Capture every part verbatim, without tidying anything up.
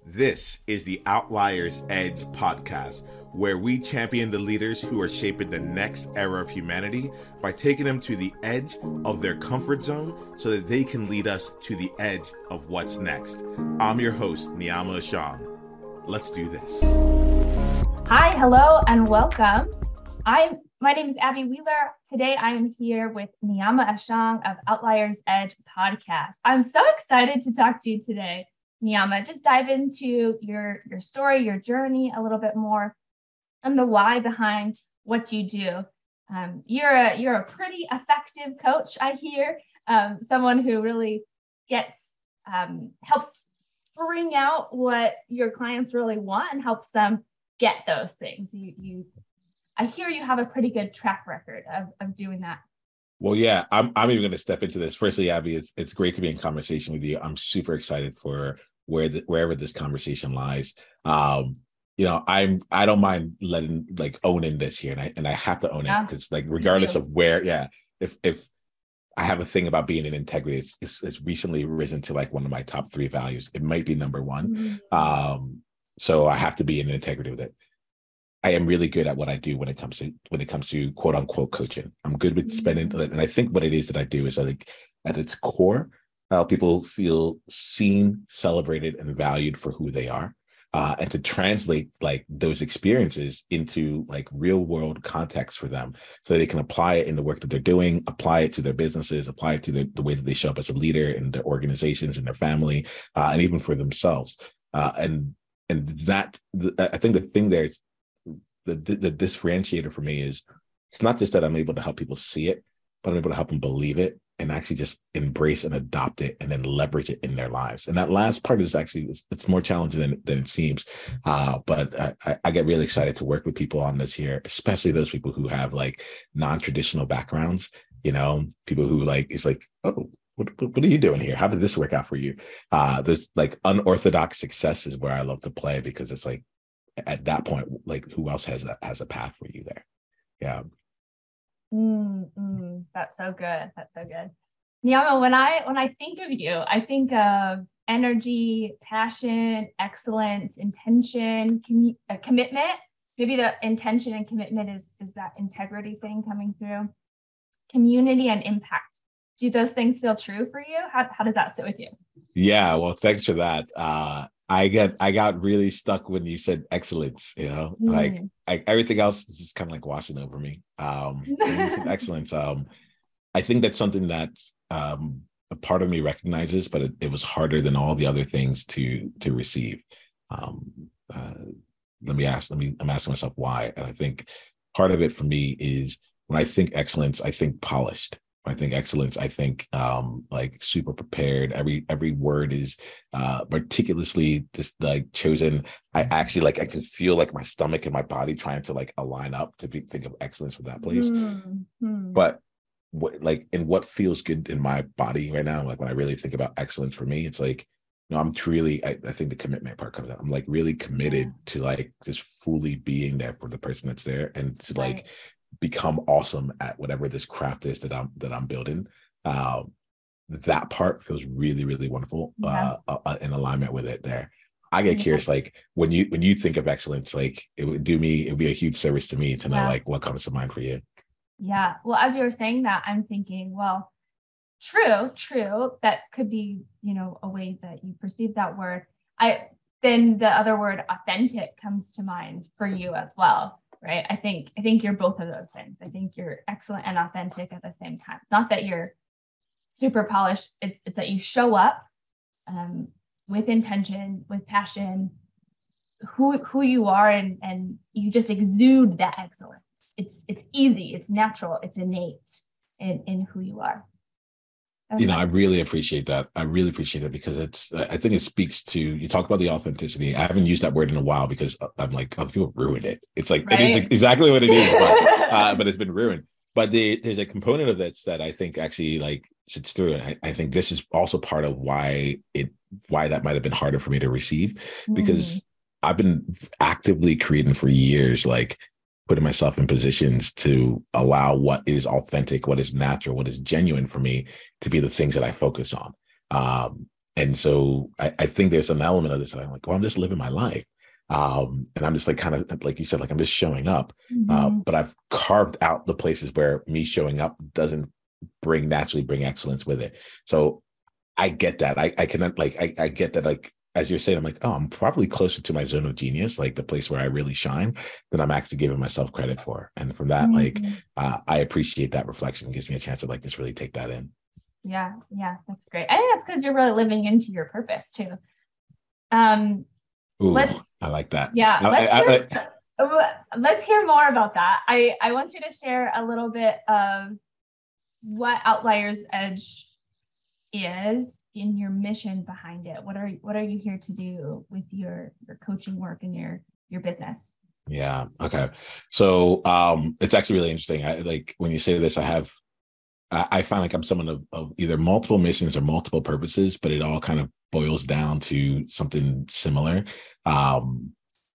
This is the Outliers Edge podcast, where we champion the leaders who are shaping the next era of humanity by taking them to the edge of their comfort zone so that they can lead us to the edge of what's next. I'm your host, Niyama Ashong. Let's do this. Hi, hello, and welcome. I'm my name is Abby Wheeler. Today I am here with Niyama Ashong of Outliers Edge podcast. I'm so excited to talk to you today, Niyama. Just dive into your, your story, your journey a little bit more, and the why behind what you do. Um, you're a you're a pretty effective coach, I hear. Um, someone who really gets um, helps bring out what your clients really want and helps them get those things. You you. I hear you have a pretty good track record of, of doing that. Well, yeah, I'm I'm even going to step into this. Firstly, Abby, it's it's great to be in conversation with you. I'm super excited for where the, wherever this conversation lies. Um, you know, I'm I don't mind letting like owning this here, and I and I have to own yeah. it because like regardless of where, yeah, if if I have a thing about being in integrity, it's, it's it's recently risen to like one of my top three values. It might be number one. Mm-hmm. Um, so I have to be in integrity with it. I am really good at what I do when it comes to when it comes to quote unquote coaching. I'm good with spending, and I think what it is that I do is I think at its core, uh, people feel seen, celebrated, and valued for who they are, uh, and to translate like those experiences into like real world context for them, so they can apply it in the work that they're doing, apply it to their businesses, apply it to the, the way that they show up as a leader in their organizations and their family, uh, and even for themselves. Uh, and and that I think the thing there is. The, the the differentiator for me is it's not just that I'm able to help people see it, but I'm able to help them believe it and actually just embrace and adopt it and then leverage it in their lives. And that last part is actually, it's, it's more challenging than, than it seems. Uh, but I, I get really excited to work with people on this here, especially those people who have like non-traditional backgrounds, you know, people who like, it's like, oh, What, what are you doing here? How did this work out for you? Uh, there's like unorthodox success is where I love to play, because it's like, at that point, like who else has a, has a path for you there? Yeah. Mm, mm, that's so good. That's so good. Niyama, when I when I think of you, I think of energy, passion, excellence, intention, commu- uh, commitment. Maybe the intention and commitment is is that integrity thing coming through. Community and impact. Do those things feel true for you? How how does that sit with you? Yeah. Well, thanks for that. Uh, I get I got really stuck when you said excellence, you know, mm. like I, everything else is just kind of like washing over me. Um, when you said excellence, um, I think that's something that um, a part of me recognizes, but it, it was harder than all the other things to to receive. Um, uh, let me ask. Let me. I'm asking myself why, and I think part of it for me is when I think excellence, I think polished. I think excellence, I think um, like super prepared. Every every word is uh, meticulously just like chosen. I actually like I can feel like my stomach and my body trying to like align up to be, think of excellence for that place. Mm-hmm. But what like in what feels good in my body right now, like when I really think about excellence for me, it's like, you know, I'm truly, I, I think the commitment part comes out. I'm like really committed yeah. to like just fully being there for the person that's there, and to like right. become awesome at whatever this craft is that I'm that I'm building. Um, that part feels really, really wonderful yeah. uh, uh, in alignment with it there. I get yeah. curious, like when you when you think of excellence, like it would do me, it would be a huge service to me to know yeah. like what comes to mind for you. Yeah. Well, as you were saying that, I'm thinking, well, true, true. That could be, you know, a way that you perceive that word. I then the other word authentic comes to mind for you as well. Right. I think I think you're both of those things. I think you're excellent and authentic at the same time. It's not that you're super polished. It's it's that you show up um, with intention, with passion, who who you are, and and you just exude that excellence. It's it's easy. It's natural. It's innate in in who you are. That's you know, I really appreciate that. I really appreciate it because it's, I think it speaks to, you talk about the authenticity. I haven't used that word in a while because I'm like, other people ruined it. It's like, right? It is exactly what it is, but, uh, but it's been ruined. But the, there's a component of this that I think actually like sits through. And I, I think this is also part of why it, why that might've been harder for me to receive, because mm. I've been actively creating for years, like putting myself in positions to allow what is authentic, what is natural, what is genuine for me to be the things that I focus on. Um, and so I, I think there's an element of this. I'm like, well, I'm just living my life. Um, and I'm just like kind of like you said, like I'm just showing up. Uh, Mm-hmm. but I've carved out the places where me showing up doesn't bring naturally bring excellence with it. So I get that. I, I cannot like I, I get that like as you're saying, I'm like, oh, I'm probably closer to my zone of genius, like the place where I really shine, than I'm actually giving myself credit for. And from that, like Mm-hmm. uh, I appreciate that reflection. It gives me a chance to like just really take that in. Yeah, yeah, that's great. I think that's because you're really living into your purpose too. Um, Ooh, let's I like that. yeah, I, let's I, hear I, uh, let's hear more about that. I I want you to share a little bit of what Outliers Edge is in your mission behind it. What are what are you here to do with your your coaching work and your your business? yeah. Okay. So um, it's actually really interesting. I like when you say this, I have I, I find like I'm someone of, of either multiple missions or multiple purposes, but it all kind of boils down to something similar. Um,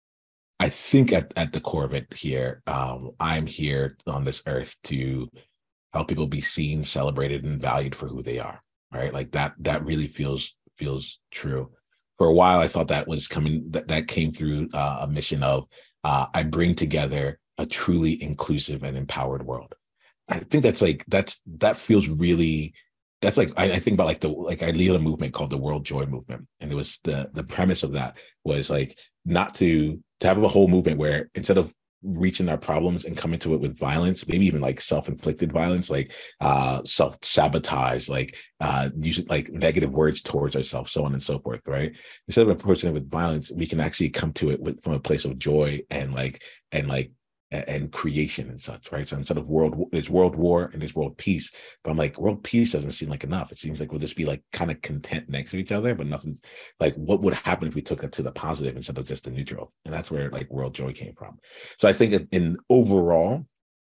I think at, at the core of it here, um, I'm here on this earth to help people be seen, celebrated, and valued for who they are. Right. Like that, that really feels feels true. For a while, I thought that was coming, that, that came through uh, a mission of uh, I bring together a truly inclusive and empowered world. I think that's like that's that feels really that's like I, I think about like the like I lead a movement called the World Joy Movement, and it was the the premise of that was like not to to have a whole movement where instead of reaching our problems and coming to it with violence, maybe even like self-inflicted violence, like uh self-sabotage, like uh using like negative words towards ourselves, so on and so forth, right? Instead of approaching it with violence, we can actually come to it with from a place of joy and like and like and creation and such, right? So instead of world, there's world war and there's world peace. But I'm like, world peace doesn't seem like enough. It seems like we'll just be like kind of content next to each other, but nothing's like what would happen if we took it to the positive instead of just the neutral? And that's where like world joy came from. So I think in overall,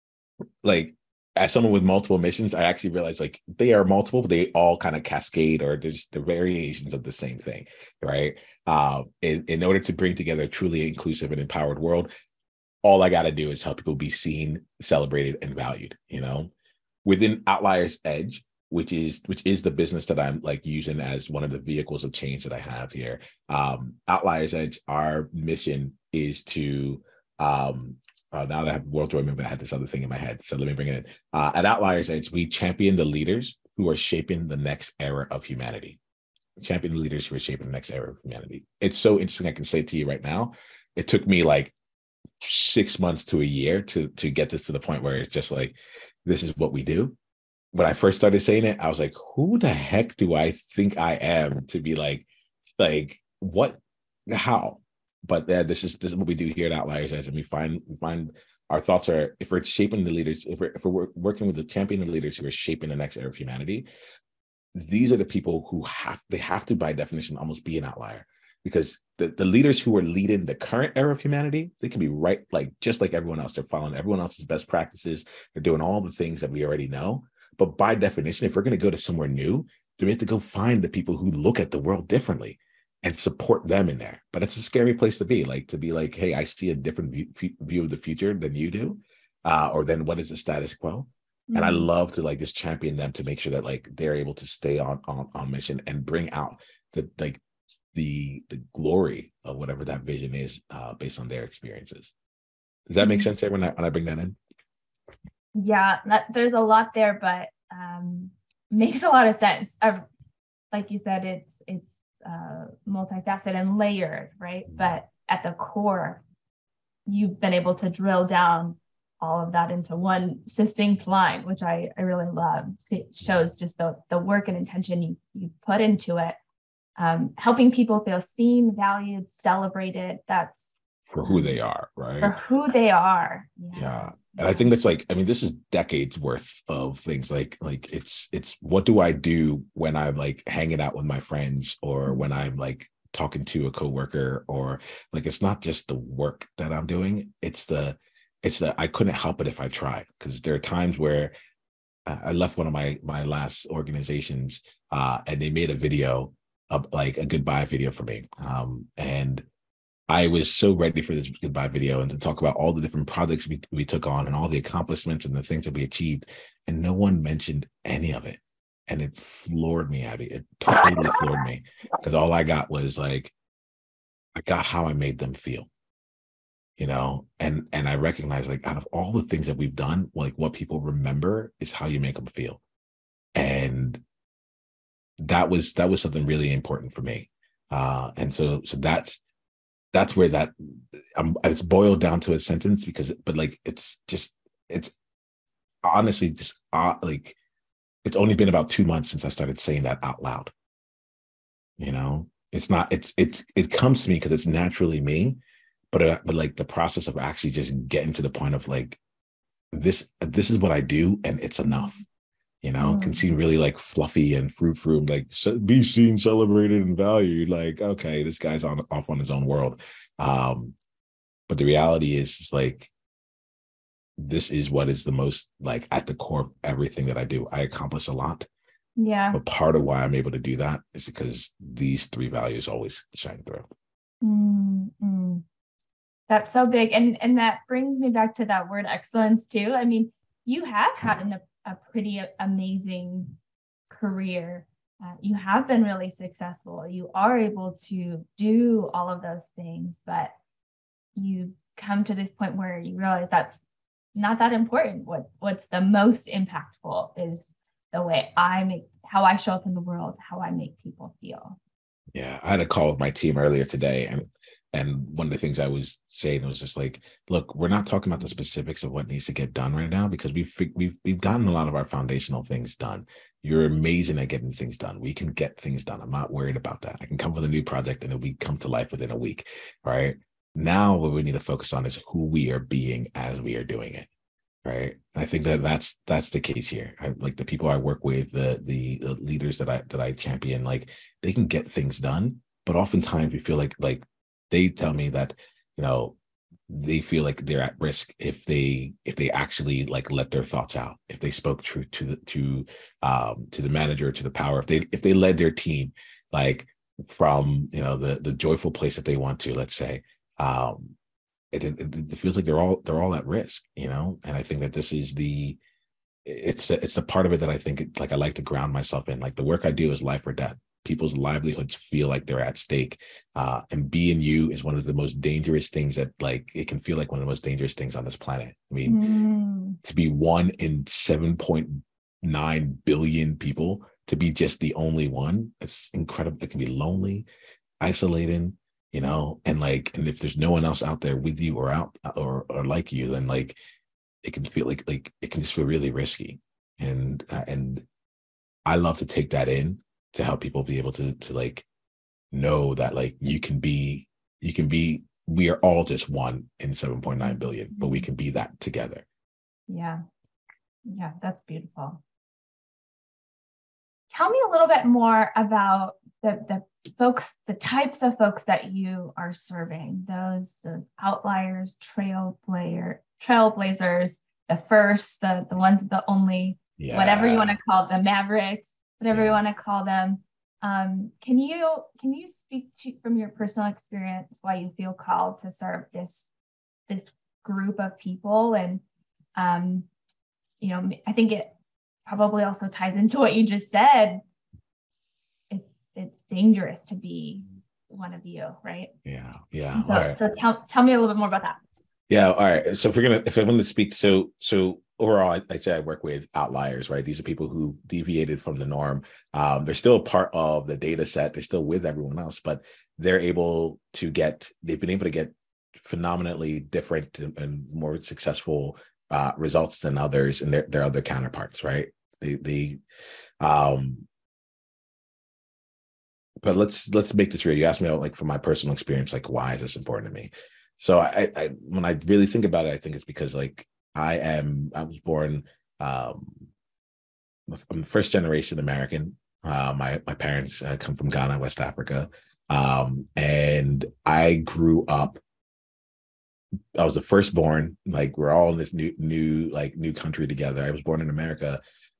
like as someone with multiple missions, I actually realized like they are multiple, but they all kind of cascade or there's the variations of the same thing, right? Uh, in, in order to bring together a truly inclusive and empowered world, all I got to do is help people be seen, celebrated, and valued, you know, within Outliers Edge, which is which is the business that I'm like using as one of the vehicles of change that I have here. Um, Outliers Edge, our mission is to um, uh, now that I have World Joy Movement, I had this other thing in my head. So let me bring it in. Uh, at Outliers Edge, we champion the leaders who are shaping the next era of humanity. Champion the leaders who are shaping the next era of humanity. It's so interesting. I can say to you right now, it took me like six months to a year to to get this to the point where it's just like, this is what we do. When I first started saying it, I was like, who the heck do I think I am to be like, like what, how? But uh, this is this is what we do here at Outliers Edge, and we find we find our thoughts are if we're shaping the leaders, if we're if we're working with the champion the leaders who are shaping the next era of humanity, these are the people who have they have to by definition almost be an outlier. Because the, the leaders who are leading the current era of humanity, they can be right, like just like everyone else. They're following everyone else's best practices. They're doing all the things that we already know. But by definition, if we're going to go to somewhere new, then we have to go find the people who look at the world differently and support them in there. But it's a scary place to be, like to be like, hey, I see a different view, view of the future than you do, uh, or then what is the status quo? Mm-hmm. And I love to like just champion them to make sure that like they're able to stay on on, on mission and bring out the like the the glory of whatever that vision is uh, based on their experiences. Does that make sense when I, when I bring that in? Yeah, that, there's a lot there, but um, makes a lot of sense. I've, like you said, it's it's uh, multifaceted and layered, right? But at the core, you've been able to drill down all of that into one succinct line, which I, I really love. It shows just the, the work and intention you, you put into it. Um, helping people feel seen, valued, celebrated. That's for who they are, right? For who they are. Yeah. yeah. And I think that's like, I mean, this is decades worth of things like, like it's, it's what do I do when I'm like hanging out with my friends or when I'm like talking to a coworker or like, it's not just the work that I'm doing. It's the, it's the, I couldn't help it if I tried. Cause there are times where uh, I left one of my, my last organizations uh, and they made a video of like a goodbye video for me. Um, and I was so ready for this goodbye video and to talk about all the different projects we, we took on and all the accomplishments and the things that we achieved. And no one mentioned any of it. And it floored me, Abby. It totally floored me, because all I got was like, I got how I made them feel, you know, and and I recognize, like, out of all the things that we've done, like, what people remember is how you make them feel. And that was that was something really important for me. Uh, and so so that's that's where that um, it's boiled down to a sentence, because, but like, it's just, it's honestly just uh, like, it's only been about two months since I started saying that out loud. You know, it's not, it's, it's, it comes to me because it's naturally me, but, uh, but like the process of actually just getting to the point of like, this, this is what I do and it's enough, you know, mm. can seem really like fluffy and frou frou, like be seen, celebrated, and valued. Like, okay, this guy's on off on his own world. Um, but the reality is, is like, this is what is the most, like, at the core of everything that I do. I accomplish a lot. Yeah. But part of why I'm able to do that is because these three values always shine through. Mm-hmm. That's so big. And and that brings me back to that word excellence too. I mean, you have had an, a pretty amazing career. Uh, you have been really successful. You are able to do all of those things, but you come to this point where you realize that's not that important. What what's the most impactful is the way I make, how I show up in the world, how I make people feel. Yeah, I had a call with my team earlier today, and and one of the things I was saying was just like, look, we're not talking about the specifics of what needs to get done right now, because we've we've we've gotten a lot of our foundational things done. You're amazing at getting things done. We can get things done. I'm not worried about that. I can come with a new project and it'll be come to life within a week. Right now, what we need to focus on is who we are being as we are doing it. Right. And I think that that's that's the case here. I, like the people I work with, the, the the leaders that I that I champion, like they can get things done, but oftentimes we feel like like they tell me that, you know, they feel like they're at risk if they if they actually like let their thoughts out, if they spoke truth to the to um to the manager, to the power, if they if they led their team like from, you know, the the joyful place that they want to, let's say. um It, it, it feels like they're all they're all at risk, you know. And I think that this is the it's it's the part of it that I think it, like I like to ground myself in. Like the work I do is life or death. People's livelihoods feel like they're at stake, uh, and being you is one of the most dangerous things that like it can feel like one of the most dangerous things on this planet. I mean, mm. to be one in seven point nine billion people, to be just the only one, it's incredible. It can be lonely, isolating. You know, and like, and if there's no one else out there with you or out or or like you, then like it can feel like like it can just feel really risky. And uh, and I love to take that in to help people be able to to like know that like you can be you can be we are all just one in seven point nine billion, but we can be that together. Yeah, yeah, that's beautiful. Tell me a little bit more about the the folks, the types of folks that you are serving, those, those outliers, trailblazer, trailblazers, the first, the, the ones, the only, yeah. whatever you want to call them, mavericks, whatever yeah. you want to call them. Um, can you, can you speak to, from your personal experience, why you feel called to serve this, this group of people? And, um, you know, I think it probably also ties into what you just said. It's dangerous to be one of you, right? Yeah, yeah. So, right. so tell tell me a little bit more about that. Yeah, all right. So if we're gonna if I'm gonna speak, so so overall, I, I say I work with outliers, right? These are people who deviated from the norm. Um, they're still part of the data set. They're still with everyone else, but they're able to get. They've been able to get phenomenally different and, and more successful uh, results than others and their their other counterparts, right? They they. Um, But let's let's make this real. You asked me about, like, from my personal experience, like, why is this important to me? So I, I when I really think about it, I think it's because like I am I was born um, I'm first generation American. Uh, my my parents uh, come from Ghana, West Africa, um, and I grew up. I was the firstborn. Like we're all in this new new like new country together. I was born in America,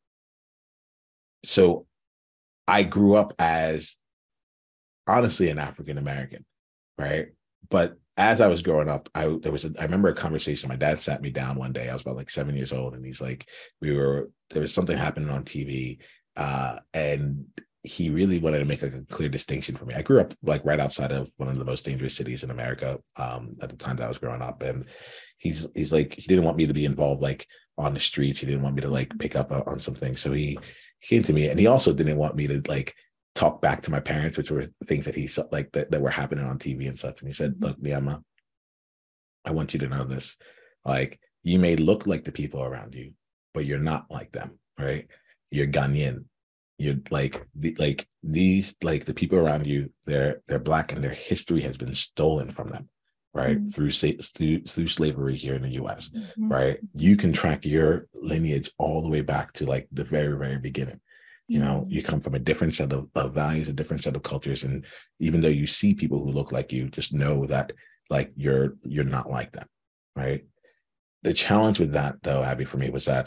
so I grew up as honestly an African American, right? But as I was growing up, I there was a, I remember a conversation. My dad sat me down one day. I was about like seven years old, and he's like, we were there was something happening on T V, Uh, and he really wanted to make like a clear distinction for me. I grew up like right outside of one of the most dangerous cities in America um, at the time that I was growing up. And he's he's like, he didn't want me to be involved like on the streets. He didn't want me to like pick up on something. So he, he came to me, and he also didn't want me to like talk back to my parents, which were things that he saw like that, that were happening on T V and such. And he said, look, Niama, I want you to know this. Like, you may look like the people around you, but you're not like them, right? You're Ghanaian. You're like the, like these like the people around you. They're they're black, and their history has been stolen from them, right? Mm-hmm. Through through through slavery here in the U S, mm-hmm. right? You can track your lineage all the way back to like the very very beginning. You know, you come from a different set of, of values, a different set of cultures, and even though you see people who look like you, just know that like you're you're not like them, right? The challenge with that, though, Abby, for me was that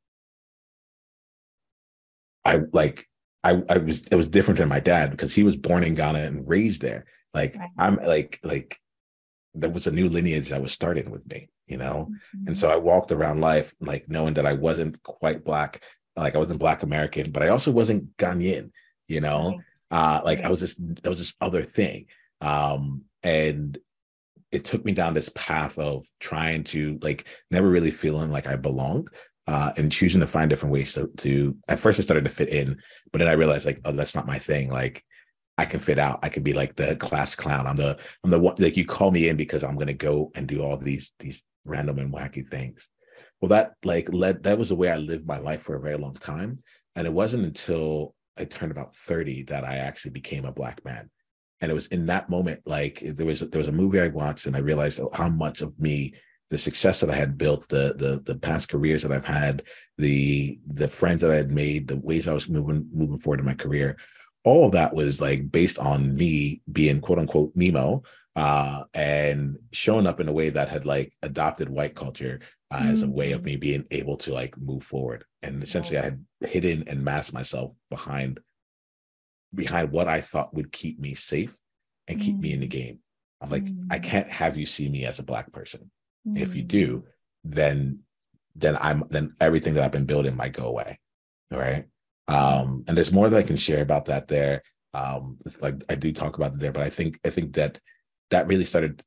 I like I I was it was different than my dad, because he was born in Ghana and raised there. Like right. I'm like like there was a new lineage that was starting with me, you know, mm-hmm. and so I walked around life like knowing that I wasn't quite black. Like I wasn't Black American, but I also wasn't Ghanaian, you know, uh, like I was this, that was this other thing. Um, and it took me down this path of trying to like, never really feeling like I belonged uh, and choosing to find different ways to, to, at first I started to fit in, but then I realized like, oh, that's not my thing. Like I can fit out. I could be like the class clown. I'm the, I'm the one, like you call me in because I'm going to go and do all these, these random and wacky things. Well, that like led, that was the way I lived my life for a very long time. And it wasn't until I turned about thirty that I actually became a Black man. And it was in that moment, like there was, there was a movie I watched, and I realized how much of me, the success that I had built, the, the, the past careers that I've had, the, the friends that I had made, the ways I was moving, moving forward in my career, all of that was like based on me being quote unquote Nemo uh, and showing up in a way that had like adopted white culture Uh, mm-hmm. as a way of me being able to like move forward. And essentially I had hidden and masked myself behind behind what I thought would keep me safe and keep mm-hmm. me in the game. I'm like, mm-hmm. I can't have you see me as a Black person. Mm-hmm. If you do, then then I'm then everything that I've been building might go away. All right. Um, and there's more that I can share about that there. Um, it's like I do talk about it there, but I think I think that that really started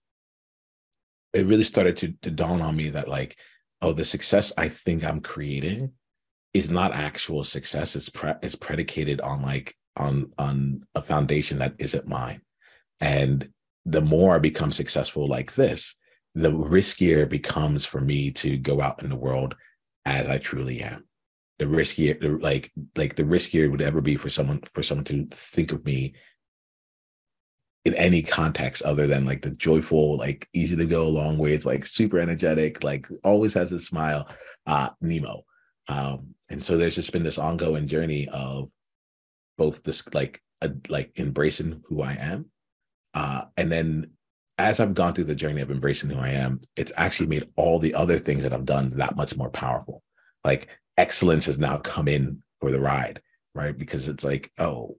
it really started to, to dawn on me that like, oh, the success I think I'm creating is not actual success. It's pre- it's predicated on like on on a foundation that isn't mine. And the more I become successful like this, the riskier it becomes for me to go out in the world as I truly am. The riskier, the, like like the riskier it would ever be for someone for someone to think of me in any context other than like the joyful, like easy to go along with, like super energetic, like always has a smile, uh, Nemo. Um, and so there's just been this ongoing journey of both this like a, like embracing who I am, uh, and then as I've gone through the journey of embracing who I am, it's actually made all the other things that I've done that much more powerful. Like excellence has now come in for the ride, right? Because it's like, oh,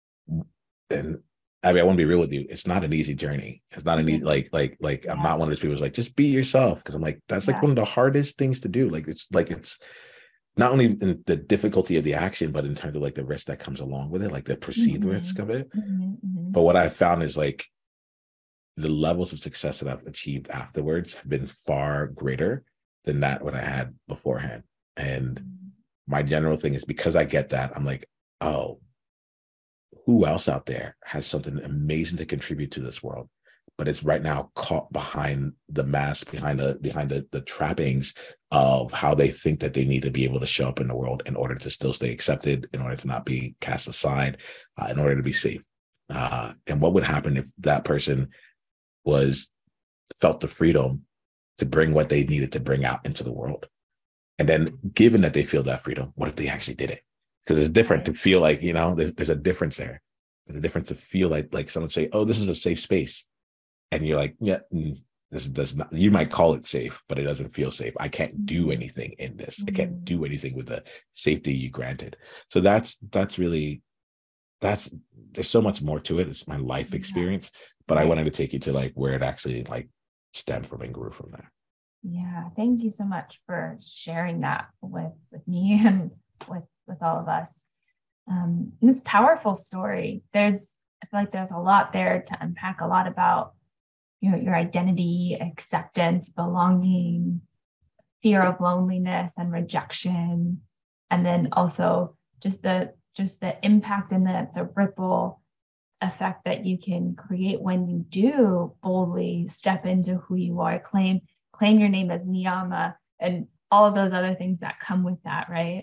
and I mean, I want to be real with you. It's not an easy journey. It's not an easy, like, like, like, yeah. I'm not one of those people who's like, just be yourself. Cause I'm like, that's like yeah. one of the hardest things to do. Like, it's like, it's not only in the difficulty of the action, but in terms of like the risk that comes along with it, like the perceived mm-hmm. risk of it. Mm-hmm, mm-hmm. But what I've found is like the levels of success that I've achieved afterwards have been far greater than that what I had beforehand. And mm-hmm. my general thing is because I get that, I'm like, oh, who else out there has something amazing to contribute to this world, but it's right now caught behind the mask, behind the behind the, the trappings of how they think that they need to be able to show up in the world in order to still stay accepted, in order to not be cast aside, uh, in order to be safe. Uh, and what would happen if that person was felt the freedom to bring what they needed to bring out into the world? And then given that they feel that freedom, what if they actually did it? Because it's different to feel like, you know, there's, there's a difference there. There's a difference to feel like, like someone say, oh, this is a safe space. And you're like, yeah, this does not, you might call it safe, but it doesn't feel safe. I can't do anything in this. Mm-hmm. I can't do anything with the safety you granted. So that's, that's really, that's, there's so much more to it. It's my life experience, yeah. but right. I wanted to take you to like where it actually like stemmed from and grew from there. Yeah. Thank you so much for sharing that with, with me and with with all of us. Um, this powerful story. There's, I feel like there's a lot there to unpack, a lot about, you know, your identity, acceptance, belonging, fear of loneliness and rejection, and then also just the just the impact and the the ripple effect that you can create when you do boldly step into who you are, claim claim your name as Niyama, and all of those other things that come with that, right?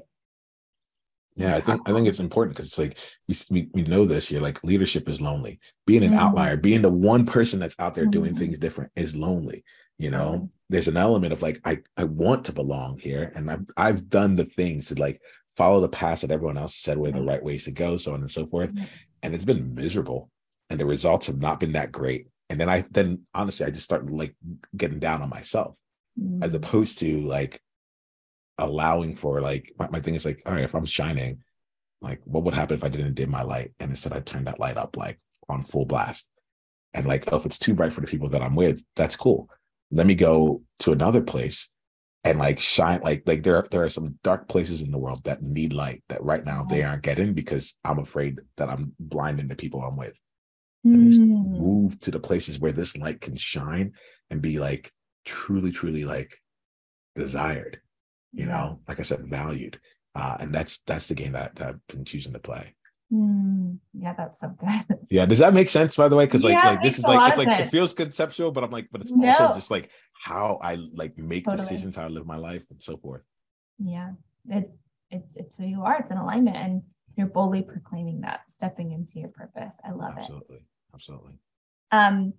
Yeah, I think I think it's important because it's like we, we we know this here. Like leadership is lonely. Being an mm-hmm. outlier, being the one person that's out there mm-hmm. doing things different is lonely. You know, mm-hmm. there's an element of like I I want to belong here, and I've I've done the things to like follow the path that everyone else said were the right ways to go, so on and so forth. Mm-hmm. And it's been miserable, and the results have not been that great. And then I then honestly I just started like getting down on myself, mm-hmm. as opposed to like allowing for like my, my thing is like, all right, if I'm shining, like what would happen if I didn't dim my light, and instead I turned that light up like on full blast, and like, oh, if it's too bright for the people that I'm with, that's cool, let me go to another place and like shine, like like there are, there are some dark places in the world that need light that right now they aren't getting because I'm afraid that I'm blinding the people I'm with. Mm. And just move to the places where this light can shine and be like truly truly like desired, you yeah. know, like I said, valued. Uh, and that's that's the game that, that I've been choosing to play. Mm, yeah, that's so good. Yeah, does that make sense, by the way? Because like, yeah, like this is like it's like sense. It feels conceptual, but I'm like, but it's no. also just like how I like make totally. decisions, how I live my life, and so forth. Yeah, it's it's it's who you are. It's an alignment, and you're boldly proclaiming that, stepping into your purpose. I love absolutely. it. Absolutely, absolutely.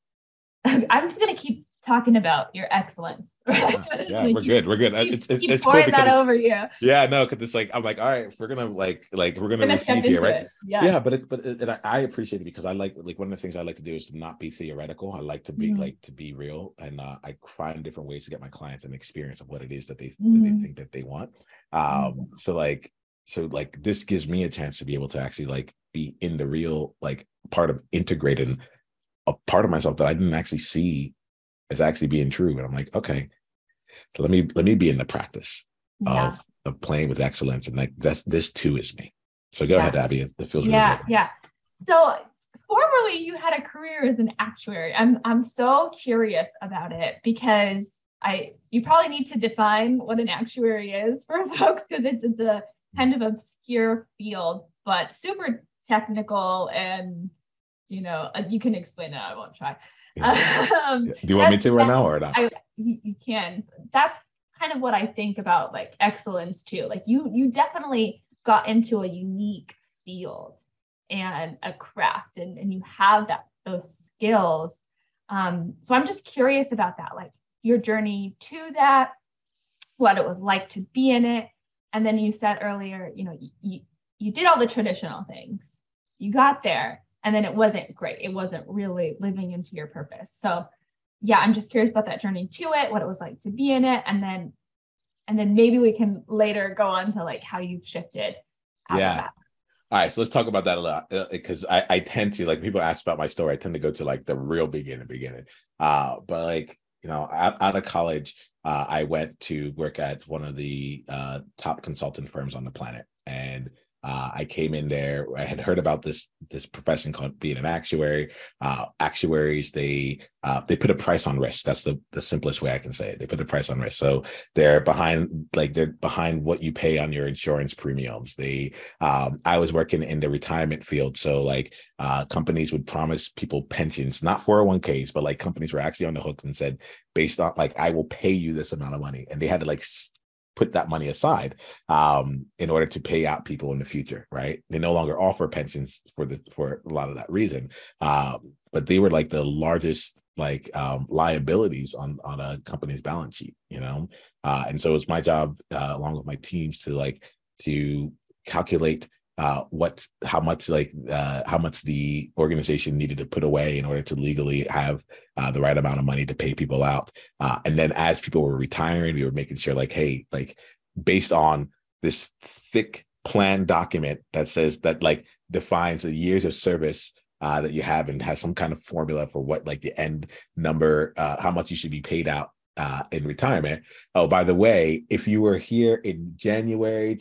Um, I'm just gonna keep talking about your excellence. Right? Yeah, yeah like we're keep, good. We're good. Keep, it's it's, keep it's pouring cool that over you. Yeah, no, because it's like I'm like, all right, if we're gonna like like we're gonna, gonna receive here, right? It. Yeah, yeah, but it's but it, and I, I appreciate it because I like like one of the things I like to do is to not be theoretical. I like to be mm-hmm. like to be real, and uh, I find different ways to get my clients an experience of what it is that they mm-hmm. that they think that they want. Um, mm-hmm. so like so like this gives me a chance to be able to actually like be in the real like part of integrating a part of myself that I didn't actually see as actually being true. And I'm like, okay, so let me let me be in the practice yeah. of of playing with excellence, and like that's this too is me. So go yeah. ahead, Abby. It feels yeah, really good. Yeah. So formerly you had a career as an actuary. I'm I'm so curious about it because I you probably need to define what an actuary is for folks because it's it's a kind of obscure field, but super technical, and you know you can explain it. I won't try. Yeah. Um, Do you want me to right now or not? I, you, you can. That's kind of what I think about like excellence too. Like you, you definitely got into a unique field and a craft, and, and you have that those skills. Um, so I'm just curious about that, like your journey to that, what it was like to be in it, and then you said earlier, you know, you you did all the traditional things, you got there. And then it wasn't great. It wasn't really living into your purpose. So yeah, I'm just curious about that journey to it, what it was like to be in it. And then, and then maybe we can later go on to like how you've shifted. Yeah. All right. So let's talk about that a lot because I, I tend to like people ask about my story. I tend to go to like the real beginning, beginning. Uh, but like, you know, out, out of college, uh, I went to work at one of the uh, top consultant firms on the planet. And Uh, I came in there. I had heard about this this profession called being an actuary. Uh, actuaries, they uh, they put a price on risk. That's the the simplest way I can say it. They put a price on risk. So they're behind, like they're behind what you pay on your insurance premiums. They, um, I was working in the retirement field, so like uh, companies would promise people pensions, not four oh one k's, but like companies were actually on the hook and said, based on like I will pay you this amount of money, and they had to like put that money aside um, in order to pay out people in the future, right? They no longer offer pensions for the for a lot of that reason, um, but they were like the largest like um, liabilities on on a company's balance sheet, you know. Uh, and so it's my job, uh, along with my teams, to like to calculate uh, what how much like uh, how much the organization needed to put away in order to legally have uh, the right amount of money to pay people out. Uh, and then as people were retiring, we were making sure like, hey, like based on this thick plan document that says that like defines the years of service uh, that you have and has some kind of formula for what like the end number, uh, how much you should be paid out uh, in retirement. Oh, by the way, if you were here in January to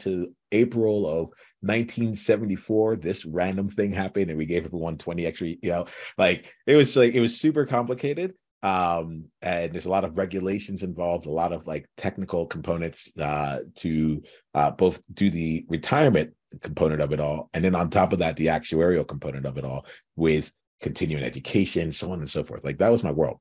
April of nineteen seventy-four, this random thing happened and we gave everyone twenty extra, you know, like it was like, it was super complicated. Um, and there's a lot of regulations involved, a lot of like technical components uh, to uh, both do the retirement component of it all. And then on top of that, the actuarial component of it all with continuing education, so on and so forth. Like that was my world.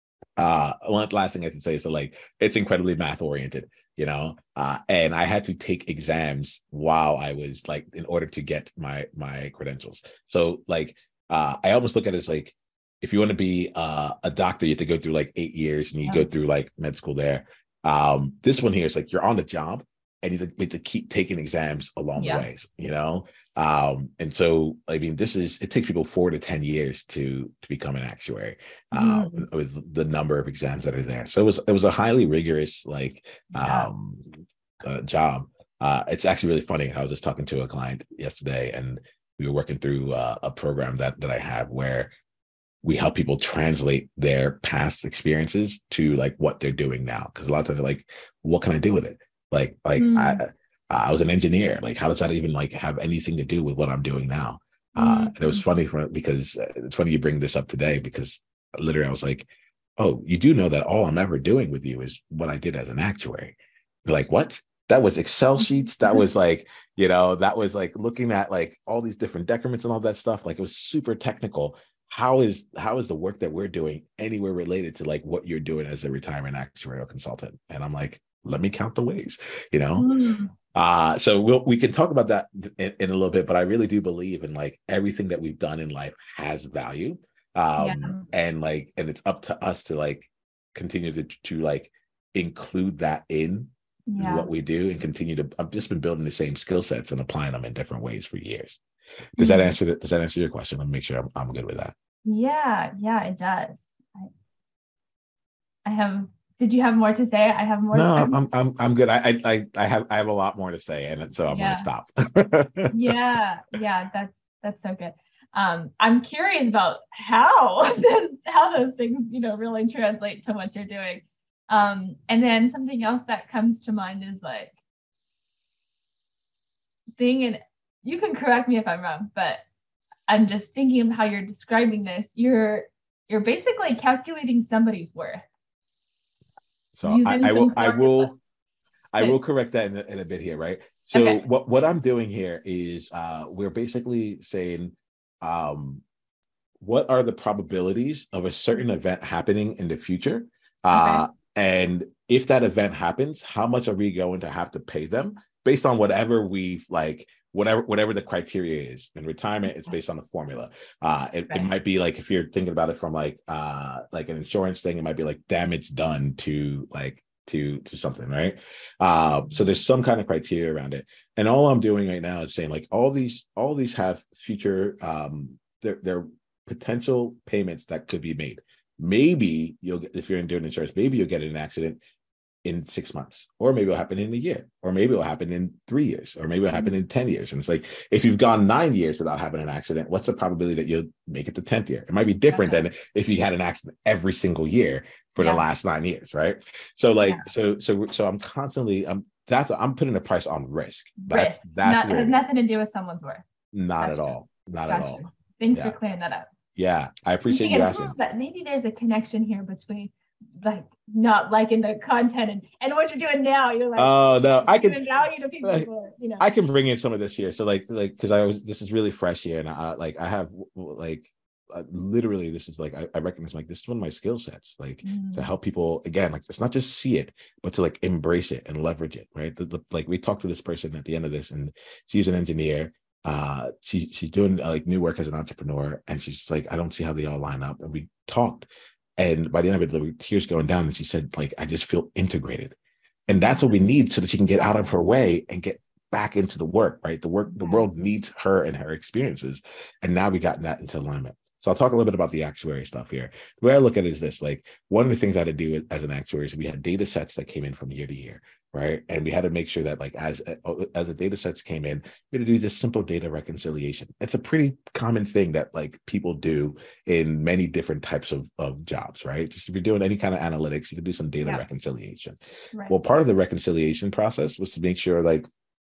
Uh, one last thing I have to say is that like, it's incredibly math oriented, you know, uh, and I had to take exams while I was like, in order to get my, my credentials. So like, uh, I almost look at it as like, if you want to be uh, a doctor, you have to go through like eight years and you yeah. go through like med school there. Um, this one here is like, you're on the job and you have to keep taking exams along yeah. the ways, you know? Um, and so, I mean, this is, it takes people four to ten years to, to become an actuary um, mm. with the number of exams that are there. So it was, it was a highly rigorous, like yeah. um, uh, job. Uh, it's actually really funny. I was just talking to a client yesterday and we were working through uh, a program that, that I have where we help people translate their past experiences to like what they're doing now. Cause a lot of times they're like, what can I do with it? Like, like mm. I, I was an engineer. Like, how does that even like have anything to do with what I'm doing now? Mm. Uh, and it was funny for because it's funny you bring this up today because literally I was like, oh, you do know that all I'm ever doing with you is what I did as an actuary. You're like, what? That was Excel sheets. That was like, you know, that was like looking at like all these different decrements and all that stuff. Like it was super technical. How is how is the work that we're doing anywhere related to like what you're doing as a retirement actuarial consultant? And I'm like, let me count the ways, you know? Mm. Uh, so we'll, we can talk about that in, in a little bit, but I really do believe in like everything that we've done in life has value. Um, yeah. And like, and it's up to us to like continue to, to like include that in yeah. what we do and continue to, I've just been building the same skill sets and applying them in different ways for years. Does mm-hmm. that answer that? Does that answer your question? Let me make sure I'm, I'm good with that. Yeah, yeah, it does. I, I have. Did you have more to say? I have more. No, I'm I'm I'm I'm good. I I I have I have a lot more to say, and so I'm yeah. going to stop. yeah, yeah, that's that's so good. Um, I'm curious about how how those things you know really translate to what you're doing. Um, and then something else that comes to mind is like being an. You can correct me if I'm wrong, but I'm just thinking of how you're describing this. You're you're basically calculating somebody's worth. So I, I will I will I will correct that in a, in a bit here, right? So okay. what what I'm doing here is uh, we're basically saying um, what are the probabilities of a certain event happening in the future, uh, okay. and if that event happens, how much are we going to have to pay them based on whatever we've like. Whatever, whatever the criteria is. In retirement, it's based on a formula. Uh, it, right. it might be like if you're thinking about it from like uh, like an insurance thing, it might be like damage done to like to to something, right? Uh, so there's some kind of criteria around it. And all I'm doing right now is saying like all these all these have future um, they're, they're potential payments that could be made. Maybe you'll get if you're in doing insurance, maybe you'll get in an accident in six months, or maybe it'll happen in a year, or maybe it'll happen in three years, or maybe it'll happen in ten years. And it's like, if you've gone nine years without having an accident, what's the probability that you'll make it the tenth year? It might be different okay. than if you had an accident every single year for yeah. the last nine years, right? So like, yeah. so, so, so I'm constantly, I'm, that's, I'm putting a price on risk. That's, risk. that's Not, it has nothing to do with someone's worth. Not that's at true. all. Not that's at all. True. Thanks yeah. for clearing that up. Yeah. I appreciate you asking. But maybe there's a connection here between like not liking the content and, and what you're doing now. You're like, oh no, I can value to people, like, for, you know. I can bring in some of this here. So like, like, cause I was, this is really fresh here. And I like, I have like, uh, literally, this is like, I, I recognize like, this is one of my skill sets, like mm. to help people again, like, it's not just see it, but to like embrace it and leverage it. Right. The, the, like we talked to this person at the end of this and she's an engineer. Uh, she, she's doing uh, like new work as an entrepreneur. And she's like, I don't see how they all line up. And we talked. And by the end of it, there were tears going down. And she said, like, I just feel integrated. And that's what we need so that she can get out of her way and get back into the work, right? The work, the world needs her and her experiences. And now we got that into alignment. So I'll talk a little bit about the actuary stuff here. The way I look at it is this, like one of the things I had to do as an actuary is we had data sets that came in from year to year, right? And we had to make sure that like as, as the data sets came in, we had to do this simple data reconciliation. It's a pretty common thing that like people do in many different types of, of jobs, right? Just if you're doing any kind of analytics, you can do some data yeah. reconciliation. Right. Well, part of the reconciliation process was to make sure like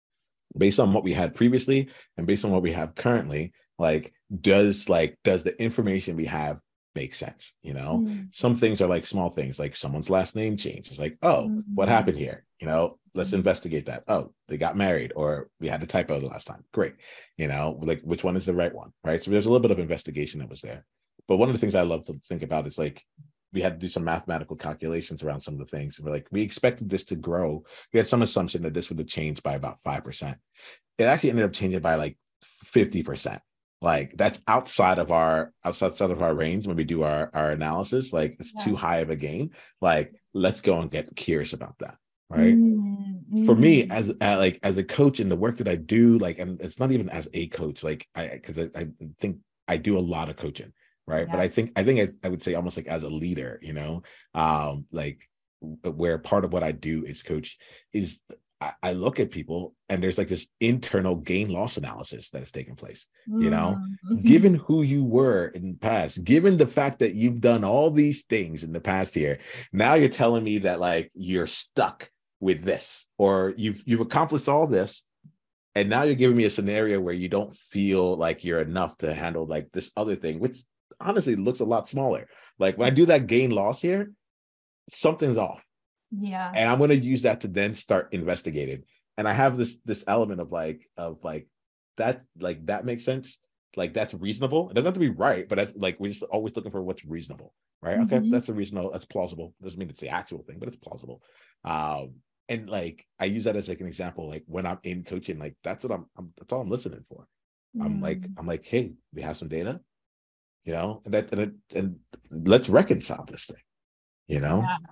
based on what we had previously and based on what we have currently, like, does like does the information we have make sense? You know, mm. some things are like small things, like someone's last name change. It's like, oh, mm. what happened here? You know, let's mm. investigate that. Oh, they got married, or we had a typo the last time. Great. You know, like, which one is the right one? Right. So there's a little bit of investigation that was there. But one of the things I love to think about is like, we had to do some mathematical calculations around some of the things. We're like, we expected this to grow. We had some assumption that this would have changed by about five percent. It actually ended up changing by like fifty percent. Like, that's outside of our outside of our range when we do our, our analysis. Like, it's yeah. too high of a gain. Like, let's go and get curious about that. Right. Mm-hmm. For me, as uh, like as a coach and the work that I do, like, and it's not even as a coach, like I because I, I think I do a lot of coaching. Right. Yeah. But I think I think I, I would say almost like as a leader, you know, um, like where part of what I do is coach is I, I look at people and there's like this internal gain loss analysis that is taking place, mm-hmm. you know, given who you were in the past, given the fact that you've done all these things in the past here. Now you're telling me that like you're stuck with this, or you've you've accomplished all this. And now you're giving me a scenario where you don't feel like you're enough to handle like this other thing, which honestly looks a lot smaller. Like when I do that gain loss here, something's off. Yeah. And I'm going to use that to then start investigating. And I have this this element of like of like that like that makes sense. Like that's reasonable. It doesn't have to be right, but that's like we're just always looking for what's reasonable, right? Mm-hmm. Okay, that's a reasonable, that's plausible. Doesn't mean it's the actual thing, but it's plausible. Um, and like I use that as like an example. Like when I'm in coaching, like that's what I'm, I'm that's all I'm listening for. Mm. I'm like I'm like, hey, we have some data. You know, and that and, and let's reconcile this thing, you know. Yeah.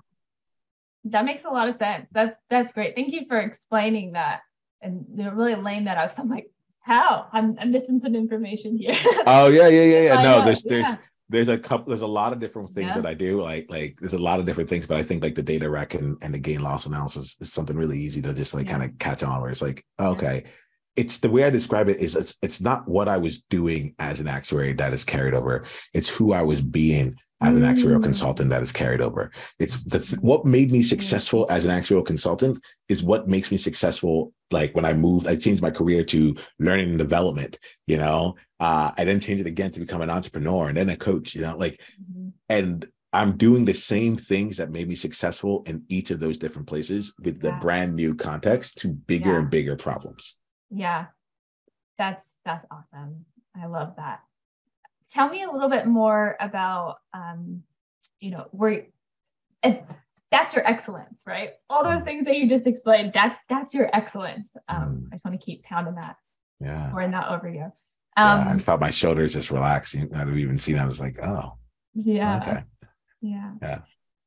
That makes a lot of sense. That's that's great. Thank you for explaining that and you know, really laying that out. So I'm like, how? I'm I'm missing some information here. Oh yeah, yeah, yeah, yeah. No, there's there's yeah. there's a couple there's a lot of different things yeah. that I do. Like like there's a lot of different things, but I think like the data rec and, and the gain loss analysis is something really easy to just like yeah. kind of catch on where it's like, okay. Yeah. It's the way I describe it is it's it's not what I was doing as an actuary that is carried over. It's who I was being as an actuarial mm. consultant that is carried over. It's the what made me successful as an actuarial consultant is what makes me successful. Like when I moved, I changed my career to learning and development. You know, uh, I then changed it again to become an entrepreneur and then a coach. You know, like, mm-hmm. and I'm doing the same things that made me successful in each of those different places with the yeah. brand new context to bigger yeah. and bigger problems. Yeah, that's that's awesome. I love that. Tell me a little bit more about, um, you know, where and that's your excellence, right? All those things that you just explained, that's that's your excellence. Um, I just want to keep pounding that. Yeah. Pouring that over you. Um, yeah, I felt my shoulders just relaxing. I'd even seen. I was like, oh, yeah, okay, yeah, yeah.